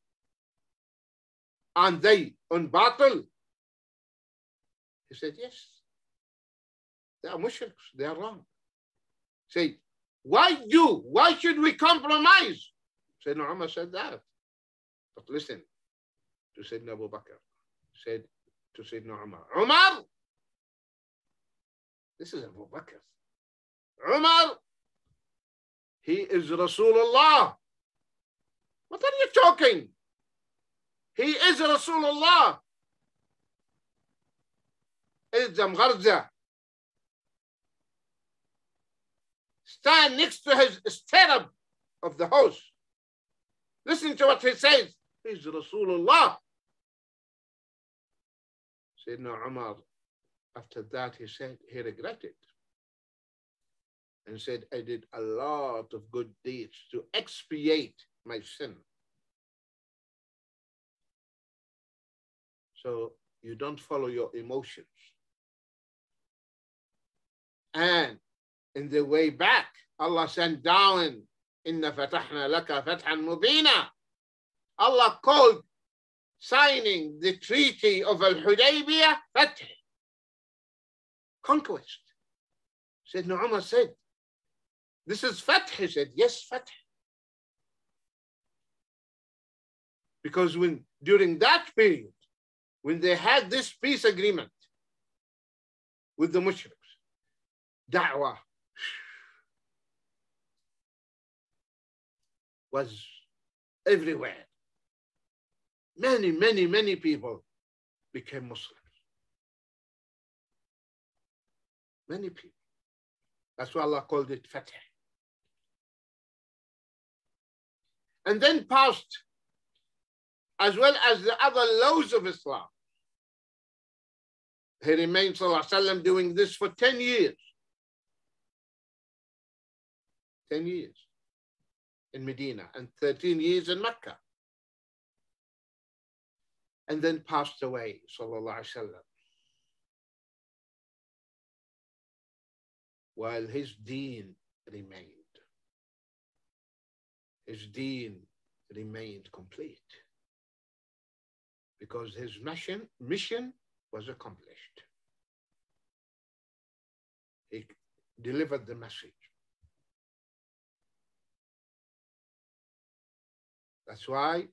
C: Aren't they on batil? He said, yes. They are mushriks, they are wrong. Say, why you? Why should we compromise? Sayyidina Umar said that. But listen to Sayyidina Abu Bakr. Said to Sayyidina Umar, Umar, this is Abu Bakr. Umar, he is Rasulullah. What are you talking? He is Rasulullah. Ilzam Gharza. Stand next to his stirrup of the horse. Listen to what he says. He's Rasulullah. Sayyidina Umar, after that, he said he regretted and said, I did a lot of good deeds to expiate my sin. So you don't follow your emotions. And in the way back, Allah sent down, Inna fatahna laka fathan mubina. Allah called signing the treaty of Al-Hudaybiyah fath, conquest. Sayyidina Umar said, this is fath. He said, yes, fath. Because when during that period, when they had this peace agreement with the mushriks, da'wah was everywhere. Many, many, many people became Muslims. Many people. That's why Allah called it Fatih. And then passed, as well as the other laws of Islam. He remained, sallallahu alaihi wasallam, doing this for ten years. ten years in Medina and thirteen years in Mecca. And then passed away, sallallahu alaihi wasallam, while his deen remained. His deen remained complete because his mission, mission was accomplished. He delivered the message. That's why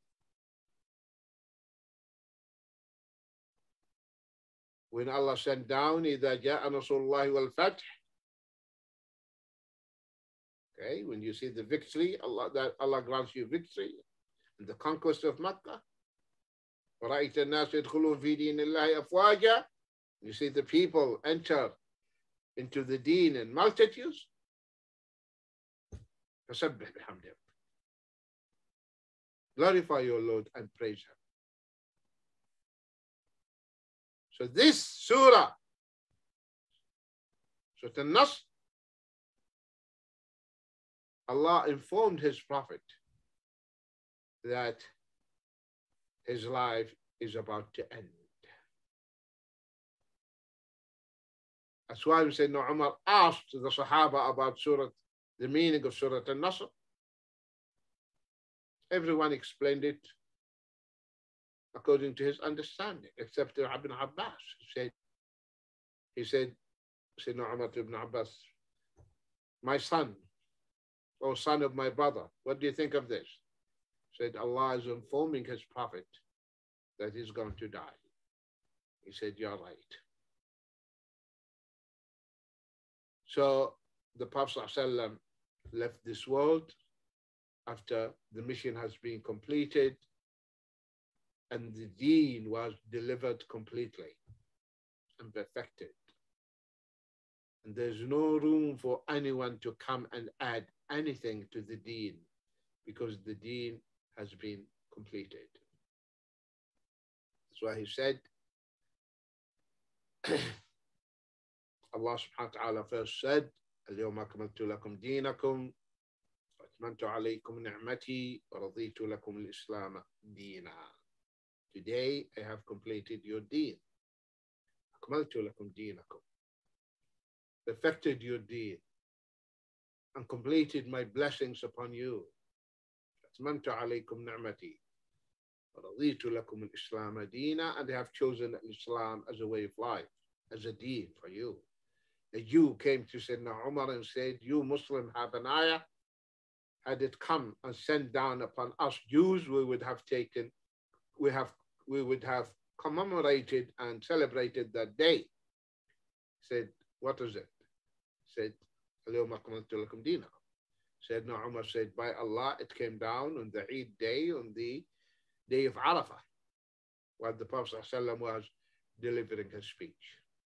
C: when Allah sent down, إِذَا جَاءَ نَصْرُ اللَّهِ وَالْفَتْحِ, okay, when you see the victory, Allah, that Allah grants you victory, and the conquest of Mecca, وَرَأَيْتَ النَّاسَ يَدْخُلُونَ فِي دِينِ اللَّهِ أَفْوَاجًا, you see the people enter into the deen in multitudes, فَسَبِّحْ بِحَمْدِهِ, glorify your Lord and praise Him. So this surah, Surah An-Nasr, Allah informed His Prophet that his life is about to end. That's why we said, no, Umar asked the Sahaba about Surah, the meaning of Surah An-Nasr. Everyone explained it according to his understanding, except Ibn Abbas. He said, he said, Sayyidina Umar to Ibn Abbas, my son, or son of my brother, what do you think of this? He said, Allah is informing his prophet that he's going to die. He said, you're right. So the Prophet ﷺ left this world after the mission has been completed and the deen was delivered completely and perfected. And there's no room for anyone to come and add anything to the deen, because the deen has been completed. That's why he said, Allah subhanahu wa ta'ala first said, اليوم أكملت لكم دينكم وأتممت عليكم نعمتي ورضيت لكم الإسلام دينا. Today I have completed your deen. أكملت لكم دينكم. Perfected your deen and completed my blessings upon you. أتممت عليكم نعمتي ورضيت لكم الإسلام دينا. And I have chosen Islam as a way of life, as a deen for you. A Jew came to Sayyidina Umar and said, you Muslim have an ayah. Had it come and sent down upon us Jews, we would have taken, we have, we would have commemorated and celebrated that day. He said, what is it? He said, اليوم أكملت لكم دينكم. Sayyidina Umar said, by Allah, it came down on the Eid day, on the day of Arafah, while the Prophet ﷺ was delivering his speech.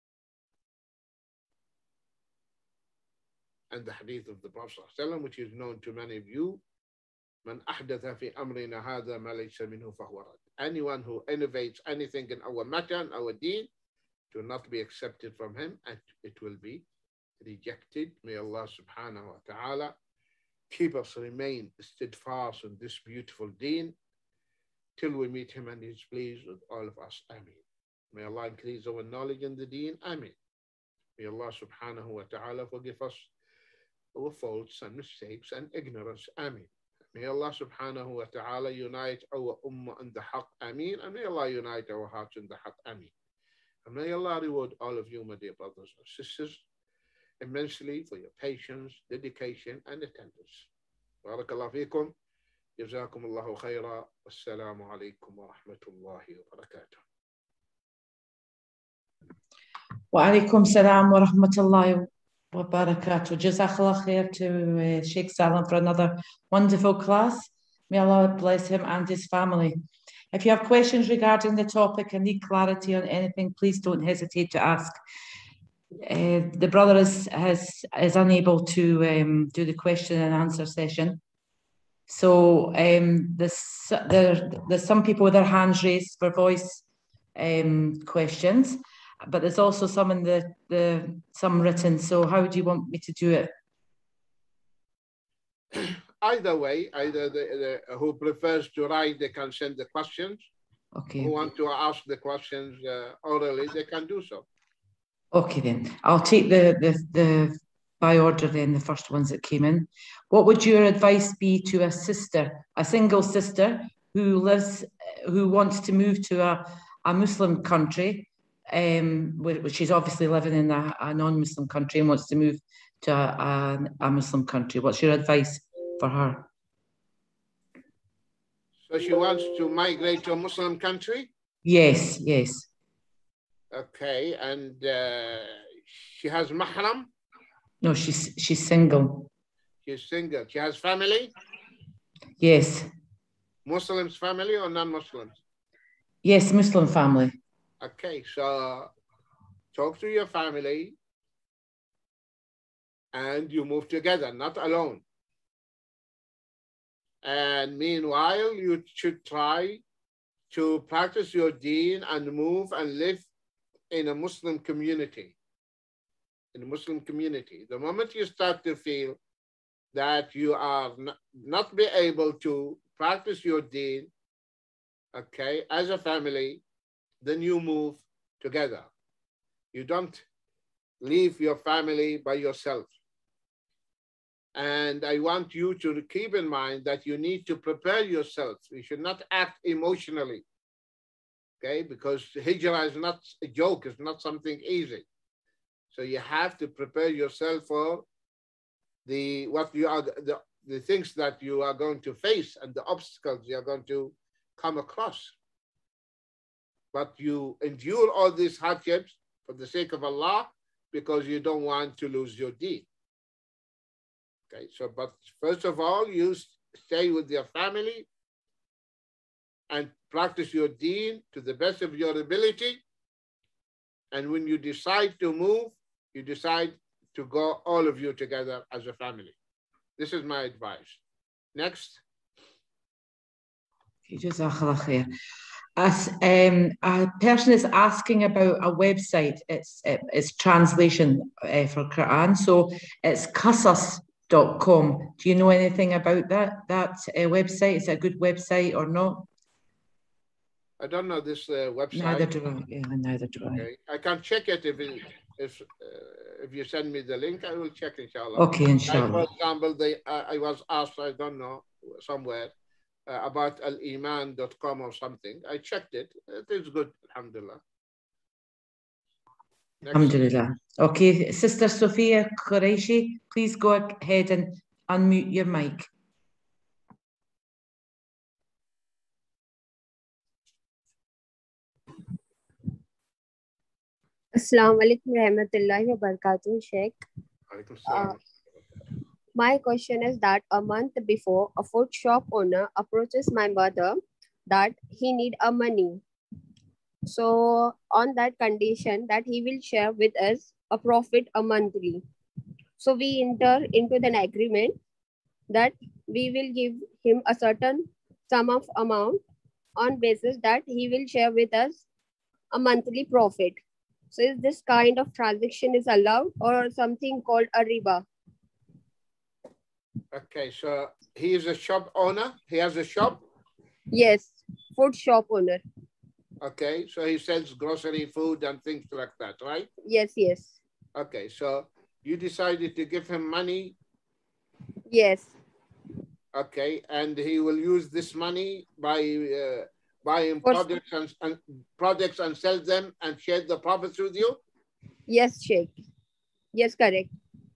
C: And the hadith of the Prophet ﷺ, which is known to many of you, من أحدث في أمرنا هذا ما ليس منه فهو رد. Anyone who innovates anything in our matter and our deen, it will not be accepted from him and it will be rejected. May Allah subhanahu wa ta'ala keep us remain steadfast in this beautiful deen till we meet him and he is pleased with all of us. Ameen. May Allah increase our knowledge in the deen. Ameen. May Allah subhanahu wa ta'ala forgive us our faults and mistakes and ignorance. Ameen. May Allah subhanahu wa ta'ala unite our ummah in the haqq. Ameen. And may Allah unite our hearts in the haqq. Ameen. And may Allah reward all of you, my dear brothers and sisters, immensely for your patience, dedication, and attendance. Barakallahu feekum. Jazakum Allahu khaira. Wassalamu alaikum wa rahmatullahi wa barakatuh.
D: Wa alaikum salam wa rahmatullahi wa barakatuh. Jazakallah khair to uh, Sheikh Salam for another wonderful class. May Allah bless him and his family. If you have questions regarding the topic and need clarity on anything, please don't hesitate to ask. Uh, the brother is, has, is unable to um, do the question and answer session. So um, there's, there, there's some people with their hands raised for voice um, questions, but there's also some in the, the some written. So how do you want me to do it?
C: Either way, either the, the, who prefers to write, they can send the questions.
D: Okay.
C: Who want to ask the questions uh, orally, they can do so.
D: Okay then, I'll take the, the, the by order then, the first ones that came in. What would your advice be to a sister, a single sister who lives, who wants to move to a, a Muslim country, um, which is obviously living in a, a non-Muslim country and wants to move to a, a, a Muslim country? What's your advice for her?
C: So she wants to migrate to a Muslim country?
D: Yes, yes.
C: Okay, and uh, she has mahram?
D: No, she's she's single.
C: She's single. She has family?
D: Yes.
C: Muslims family or non-Muslims?
D: Yes, Muslim family.
C: Okay, so talk to your family and you move together, not alone. And meanwhile, you should try to practice your deen and move and live in a Muslim community, in a Muslim community. The moment you start to feel that you are not, not be able to practice your deen, okay, as a family, then you move together. You don't leave your family by yourself. And I want you to keep in mind that you need to prepare yourself. You should not act emotionally. Okay, because hijrah is not a joke, it's not something easy. So you have to prepare yourself for the what you are the, the things that you are going to face and the obstacles you are going to come across. But you endure all these hardships for the sake of Allah because you don't want to lose your deen. Okay, so but first of all, you stay with your family and practice your deen to the best of your ability. And when you decide to move, you decide to go all of you together as a family. This is my advice. Next.
D: Jazakallah khair. As um, a person is asking about a website, it's it, it's translation uh, for Quran, so it's qasas dot com. Do you know anything about that that uh, website? Is it a good website or not?
C: I don't know this uh, website.
D: Neither do I. Yeah, neither do I.
C: Okay. I can check it if it, if uh, if you send me the link. I will check, inshallah.
D: Okay, inshallah.
C: Like, for example, they uh, I was asked, I don't know, somewhere uh, about al iman dot com or something. I checked it. It is good, alhamdulillah. Next.
D: Alhamdulillah. Okay, Sister Sophia Qureshi, please go ahead and unmute your mic.
E: Assalamu alaikum rahmatullahi wa barakatuh, Sheikh.
C: Uh,
E: my question is that a month before, a food shop owner approaches my mother that he need a money. So on that condition that he will share with us a profit a monthly. So we enter into an agreement that we will give him a certain sum of amount on basis that he will share with us a monthly profit. So is this kind of transaction is allowed or something called a riba?
C: Okay, so he is a shop owner. He has a shop?
E: Yes, food shop owner.
C: Okay, so he sells grocery, food and things like that, right?
E: Yes, yes.
C: Okay, so you decided to give him money?
E: Yes.
C: Okay, and he will use this money by uh, buying products and, and products and sell them and share the profits with you?
E: Yes, Sheikh. Yes, correct.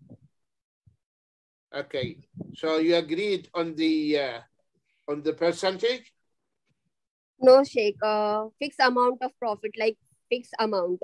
C: Okay, so you agreed on the uh, on the percentage?
E: No, Sheikh. Uh, fixed amount of profit, like fixed amount.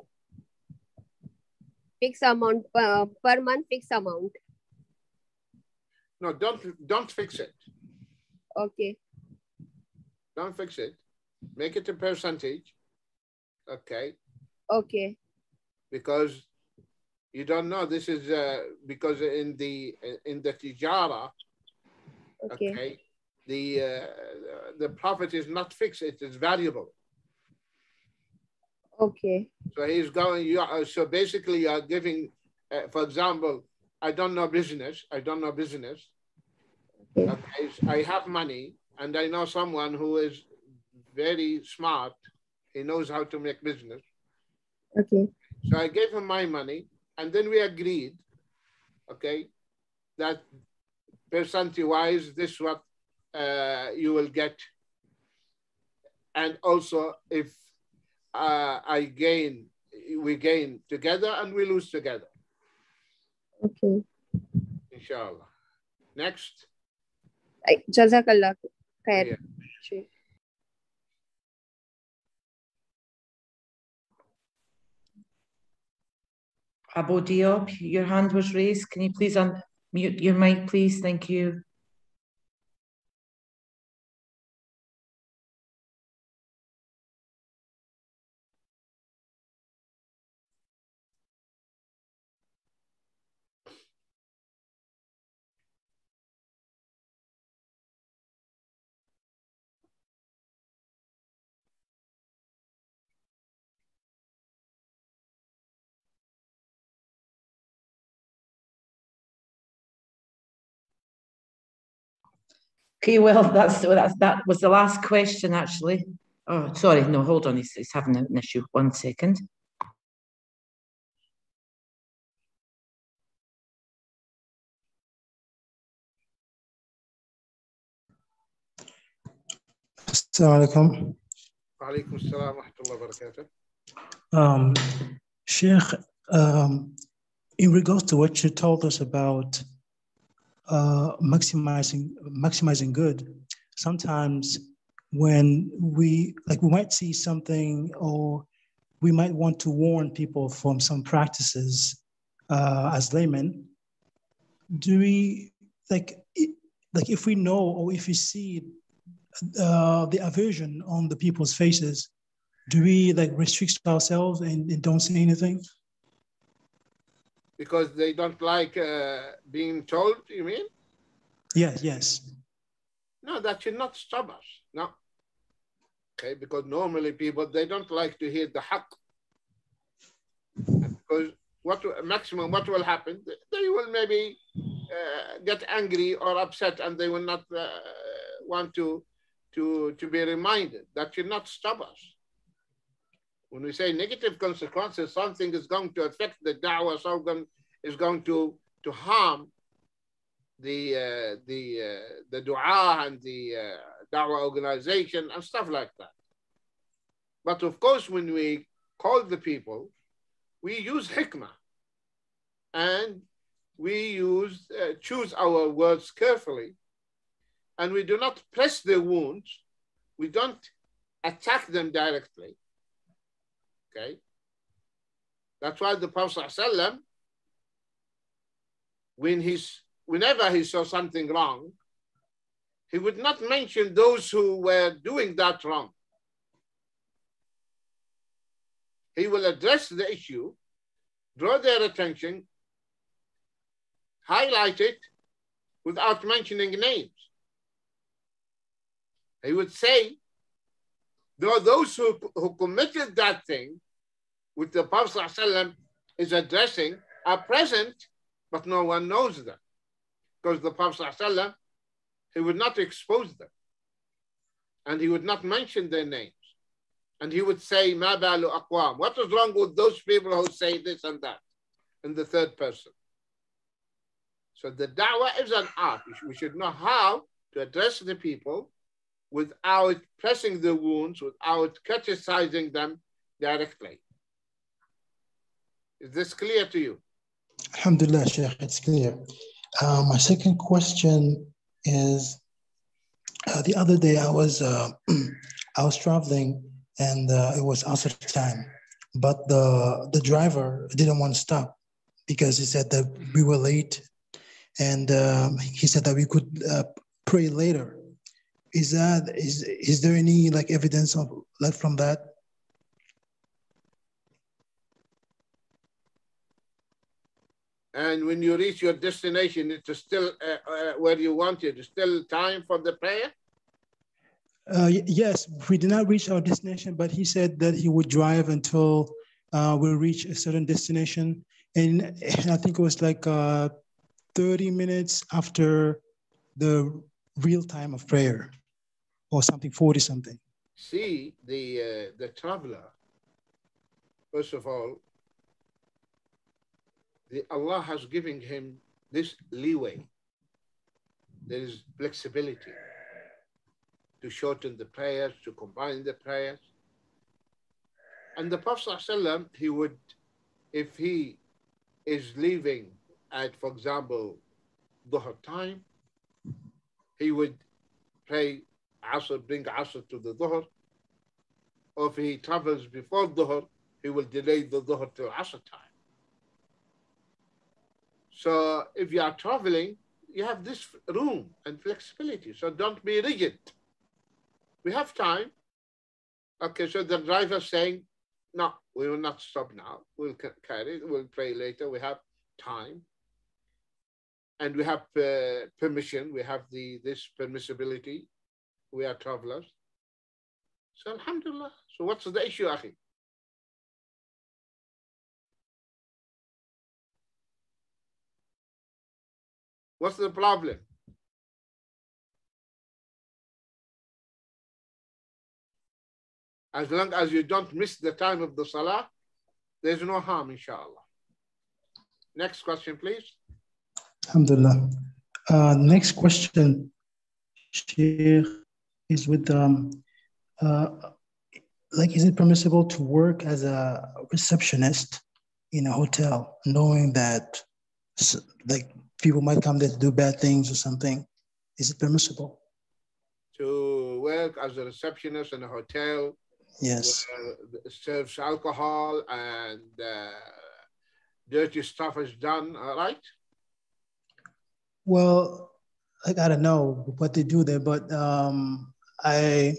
E: Fixed amount uh, per month. Fixed amount.
C: No, don't don't fix it.
E: Okay.
C: Don't fix it. Make it a percentage. Okay.
E: Okay.
C: Because you don't know. This is uh, because in the in the tijara.
E: Okay.
C: Okay. The uh, the profit is not fixed. It is variable.
E: Okay.
C: So he's going. You are, so basically, you are giving. Uh, for example, I don't know business. I don't know business.
E: Okay.
C: Okay. So I have money, and I know someone who is very smart. He knows how to make business.
E: Okay.
C: So I gave him my money, and then we agreed, okay, that percentage-wise, this is what uh, you will get. And also, if uh, I gain, we gain together, and we lose together.
E: Okay.
C: Inshallah. Next.
E: Jazakallah khair.
C: Yeah.
D: Abu Diop, your hand was raised. Can you please unmute your mic, please? Thank you. Okay, well, that's, that's that was the last question, actually. Oh, sorry, no, hold on, he's, he's having an issue. One second.
F: Assalamu alaikum.
C: Alaikum assalam wa rahmatullahi wa barakatuh.
F: Um, Sheikh, um, in regards to what you told us about uh, maximizing maximizing good, sometimes when we like we might see something or we might want to warn people from some practices uh, as laymen. Do we like like if we know or if we see uh, the aversion on the people's faces, do we like restrict ourselves and, and don't say anything?
C: Because they don't like uh, being told, you mean?
F: Yes, yes.
C: No, that should not stop us. No. Okay, because normally people, they don't like to hear the haqq. Because what maximum, what will happen? They will maybe uh, get angry or upset, and they will not uh, want to, to, to be reminded. That should not stop us. When we say negative consequences, something is going to affect the da'wah, something is going to, to harm the, uh, the, uh, the dua and the uh, da'wah organization and stuff like that. But of course, when we call the people, we use hikmah and we use, uh, choose our words carefully, and we do not press their wounds. We don't attack them directly. Okay, that's why the Prophet ﷺ, when he's, whenever he saw something wrong, he would not mention those who were doing that wrong. He will address the issue, draw their attention, highlight it without mentioning names. He would say, there are those who, who committed that thing, which the Prophet ﷺ is addressing, are present, but no one knows them. Because the Prophet ﷺ, he would not expose them. And he would not mention their names. And he would say, Ma balu aqwam. What is wrong with those people who say this and that? In the third person. So the da'wah is an art. We should know how to address the people without pressing the wounds, without criticizing them directly. Is this clear to you?
F: Alhamdulillah, Sheikh, it's clear. Uh, my second question is, uh, the other day I was uh, I was traveling and uh, it was Asr time, but the the driver didn't want to stop because he said that we were late, and um, he said that we could uh, pray later. Is that is is there any like evidence of like from that?
C: And when you reach your destination, it's still uh, uh, where you wanted. Still time for the prayer?
F: Uh, yes, we did not reach our destination, but he said that he would drive until uh, we reach a certain destination. And, and I think it was like uh, thirty minutes after the real time of prayer or something, forty something.
C: See, the, uh, the traveler, first of all, the, Allah has given him this leeway. There is flexibility to shorten the prayers, to combine the prayers. And the Prophet ﷺ, he would, if he is leaving at, for example, Dhuhr time, he would pray Asr, bring Asr to the Dhuhr. Or if he travels before Dhuhr, he will delay the Dhuhr till Asr time. So if you are traveling, you have this room and flexibility. So don't be rigid. We have time. Okay, so the driver saying, no, we will not stop now. We'll carry, we'll pray later. We have time. And we have uh, permission. We have the this permissibility. We are travelers. So alhamdulillah. So what's the issue, Akhi? What's the problem? As long as you don't miss the time of the salah, there's no harm, inshallah. Next question, please.
F: Alhamdulillah. Uh, next question, Sheikh, is with, um, uh, like, is it permissible to work as a receptionist in a hotel, knowing that, like, people might come there to do bad things or something? Is it permissible?
C: To work as a receptionist in a hotel,
F: yes,
C: where serves alcohol and uh, dirty stuff is done, all right?
F: Well, like, I don't know what they do there, but um, I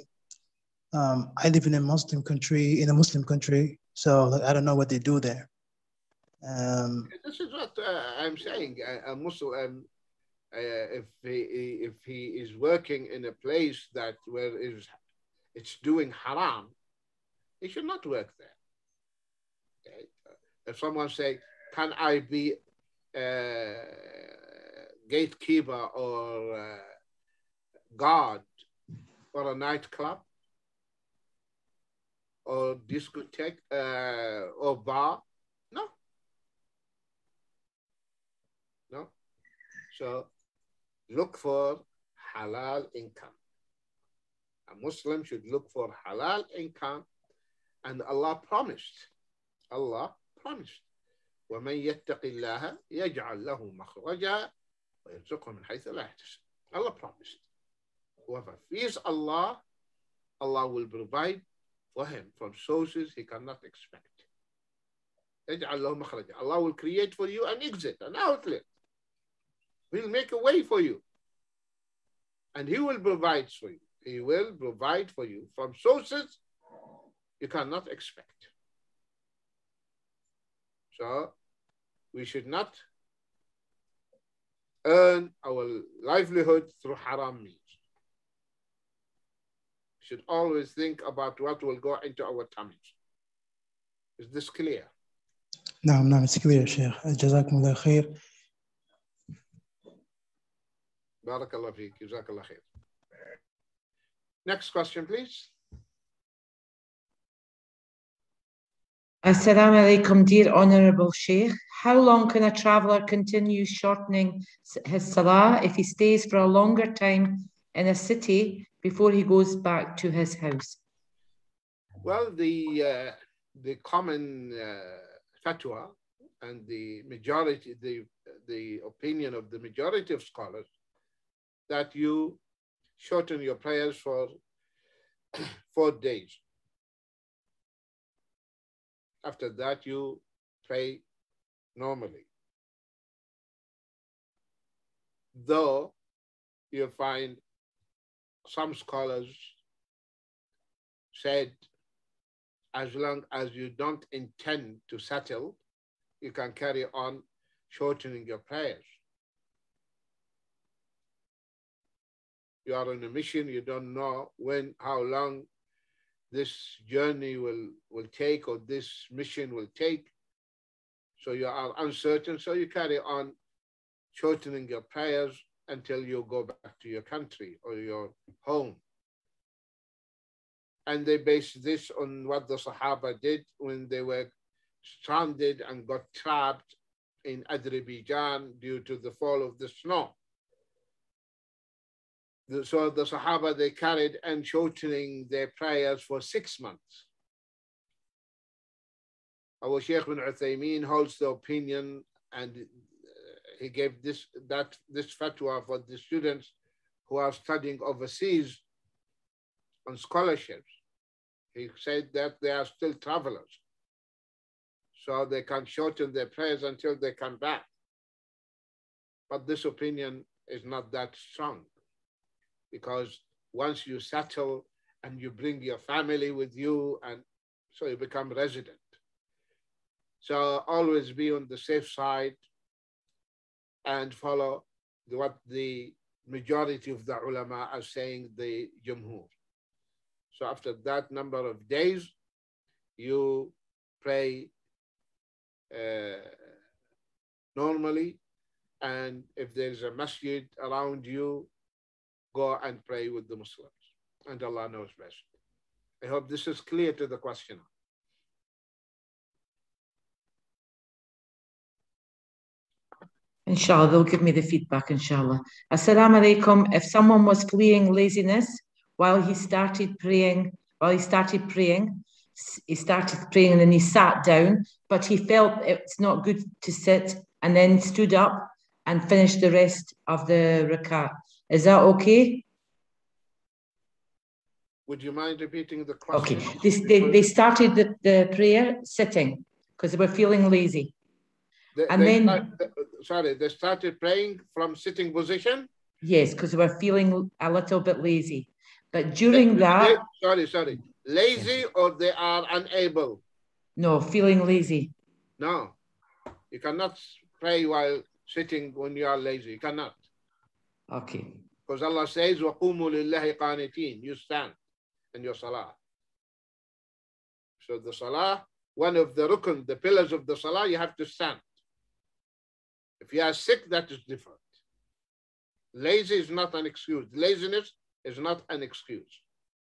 F: um, I live in a Muslim country, in a Muslim country, so like, I don't know what they do there. Um,
C: this is what uh, I'm saying. A, a Muslim, uh, if he if he is working in a place that where is it's doing haram, he should not work there. Okay? If someone say, "Can I be a gatekeeper or uh, guard for a nightclub or discotheque uh, or bar?" No. No. So look for halal income. A Muslim should look for halal income, and Allah promised. Allah promised. وَمَنْ يَتَّقِ اللَّهَ يَجْعَلْ لَهُ مَخْرَجًا وَيَرْزُقْهُ مِنْ حَيْثُ لَا يَحْتَسِبُ. Allah promised. Whoever fears Allah, Allah will provide for him from sources he cannot expect. يَجْعَلْ لَهُ مَخْرَجًا. Allah will create for you an exit, an outlet. He'll make a way for you. And He will provide for you. He will provide for you from sources you cannot expect. So we should not earn our livelihood through haram means. We should always think about what will go into our tummies. Is this clear?
F: نعم نعم it's clear شيخ جزاكم الله خير.
C: Barakallah feek, jazakallah khair. Next question, please.
D: Assalamu alaikum, dear Honourable Sheikh. How long can a traveller continue shortening his salah if he stays for a longer time in a city before he goes back to his house?
C: Well, the uh, the common uh, fatwa and the majority, the the opinion of the majority of scholars, that you shorten your prayers for four days. After that, you pray normally. Though you find some scholars said, as long as you don't intend to settle, you can carry on shortening your prayers. You are on a mission, you don't know when, how long this journey will, will take or this mission will take. So you are uncertain, so you carry on shortening your prayers until you go back to your country or your home. And they base this on what the Sahaba did when they were stranded and got trapped in Azerbaijan due to the fall of the snow. So the Sahaba, they carried on shortening their prayers for six months. Our Shaykh bin Uthaymeen holds the opinion, and he gave this, that, this fatwa for the students who are studying overseas on scholarships. He said that they are still travelers, so they can shorten their prayers until they come back. But this opinion is not that strong, because once you settle and you bring your family with you, and so you become resident. So always be on the safe side and follow the, what the majority of the ulama are saying, the jumhur. So after that number of days, you pray uh, normally, and if there's a masjid around you, go and pray with the Muslims, and Allah knows best. I hope this is clear to the questioner.
D: Inshallah, they'll give me the feedback, inshallah. Assalamu alaikum. If someone was fleeing laziness while he started praying, while he started praying, he started praying and then he sat down, but he felt it's not good to sit, and then stood up and finished the rest of the rakat. Is that okay?
C: Would you mind repeating the question?
D: Okay. They, they, they started the, the prayer sitting because they were feeling lazy.
C: They,
D: and
C: they
D: then,
C: start, sorry, they started praying from sitting position?
D: Yes, because they were feeling a little bit lazy. But during
C: they,
D: that...
C: They, sorry, sorry. Lazy, or they are unable?
D: No, feeling lazy.
C: No. You cannot pray while sitting when you are lazy. You cannot.
D: Okay.
C: Because Allah says, وَقُومُوا لِلَّهِ قَانِتِينَ. You stand in your salah. So the salah, one of the rukun, the pillars of the salah, you have to stand. If you are sick, that is different. Lazy is not an excuse. Laziness is not an excuse.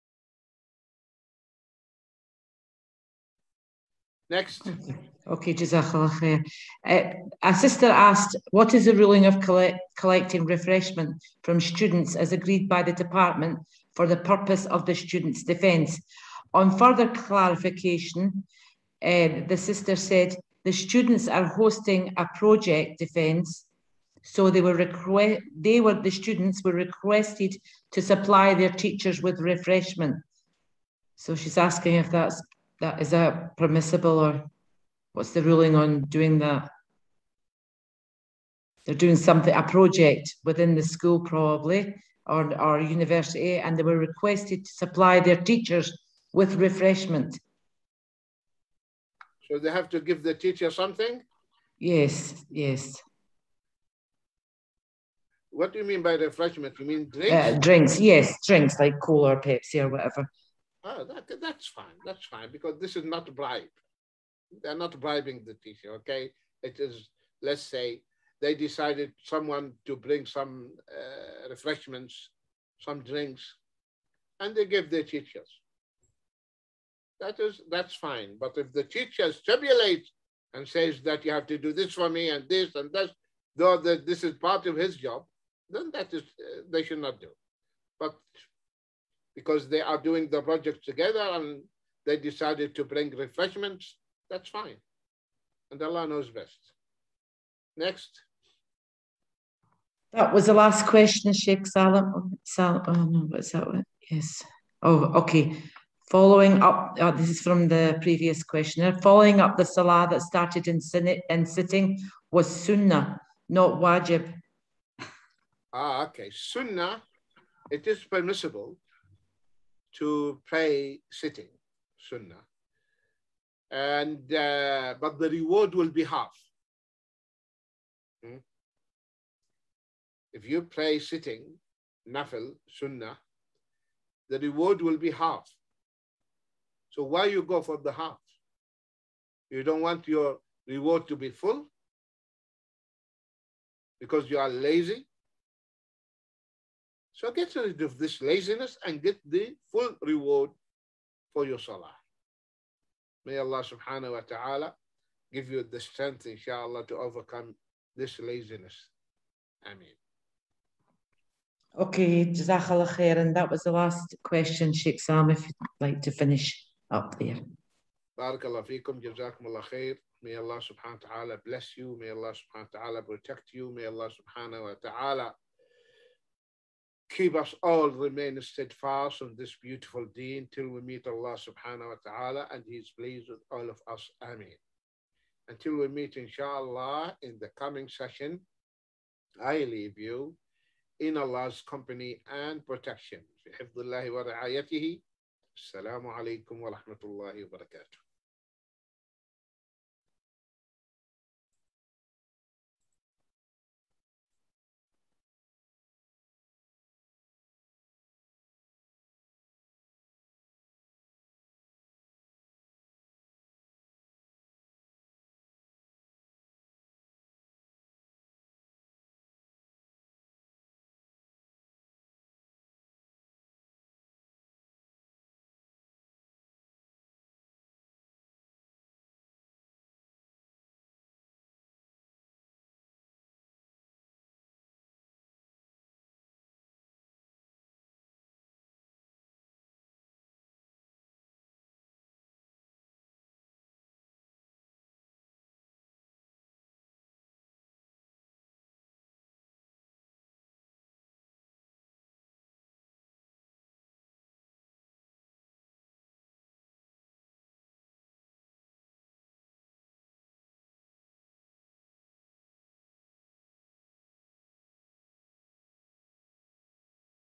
C: Next.
D: Okay, Jazakallah khair. Uh, a sister asked, what is the ruling of collect, collecting refreshment from students as agreed by the department for the purpose of the students' defence? On further clarification, uh, the sister said the students are hosting a project defence, so they were request they were the students were requested to supply their teachers with refreshment. So she's asking if that's that is that permissible, or what's the ruling on doing that? They're doing something, a project within the school probably, or, or university, and they were requested to supply their teachers with refreshment.
C: So they have to give the teacher something?
D: Yes, yes.
C: What do you mean by refreshment? You mean drinks?
D: Uh, drinks, yes, drinks like Cola or Pepsi or whatever.
C: Oh, that, that's fine, that's fine, because this is not a bribe. They're not bribing the teacher, okay? It is, let's say, they decided someone to bring some uh, refreshments, some drinks, and they give their teachers. That is, that's fine. But if the teacher stipulates and says that you have to do this for me and this and that, though that this is part of his job, then that is, uh, they should not do. But because they are doing the project together and they decided to bring refreshments, that's fine. And Allah knows best. Next.
D: That was the last question, Sheikh Salam. Salam, oh no, what's that one? Yes. Oh, okay. Following up, oh, this is from the previous questioner. Following up the salah that started in, in sitting was sunnah, not wajib.
C: Ah, okay. Sunnah, it is permissible to pray sitting, sunnah. And, uh, but the reward will be half. Hmm? If you pray sitting, nafil, sunnah, the reward will be half. So why you go for the half? You don't want your reward to be full? Because you are lazy? So get rid of this laziness and get the full reward for your salah. May Allah subhanahu wa ta'ala give you the strength, inshallah, to overcome this laziness. Ameen.
D: Okay, Jazakallah khair. And that was the last question, Sheikh Sam, if you'd like to finish up there.
C: Barakallah feekum, jazakumullah khair. May Allah subhanahu wa ta'ala bless you. May Allah subhanahu wa ta'ala protect you. May Allah subhanahu wa ta'ala keep us all remain steadfast on this beautiful deen till we meet Allah subhanahu wa ta'ala and He is pleased with all of us. Ameen. Until we meet, inshallah, in the coming session, I leave you in Allah's company and protection. في حفظ الله ورعايته. السلام عليكم ورحمة الله وبركاته.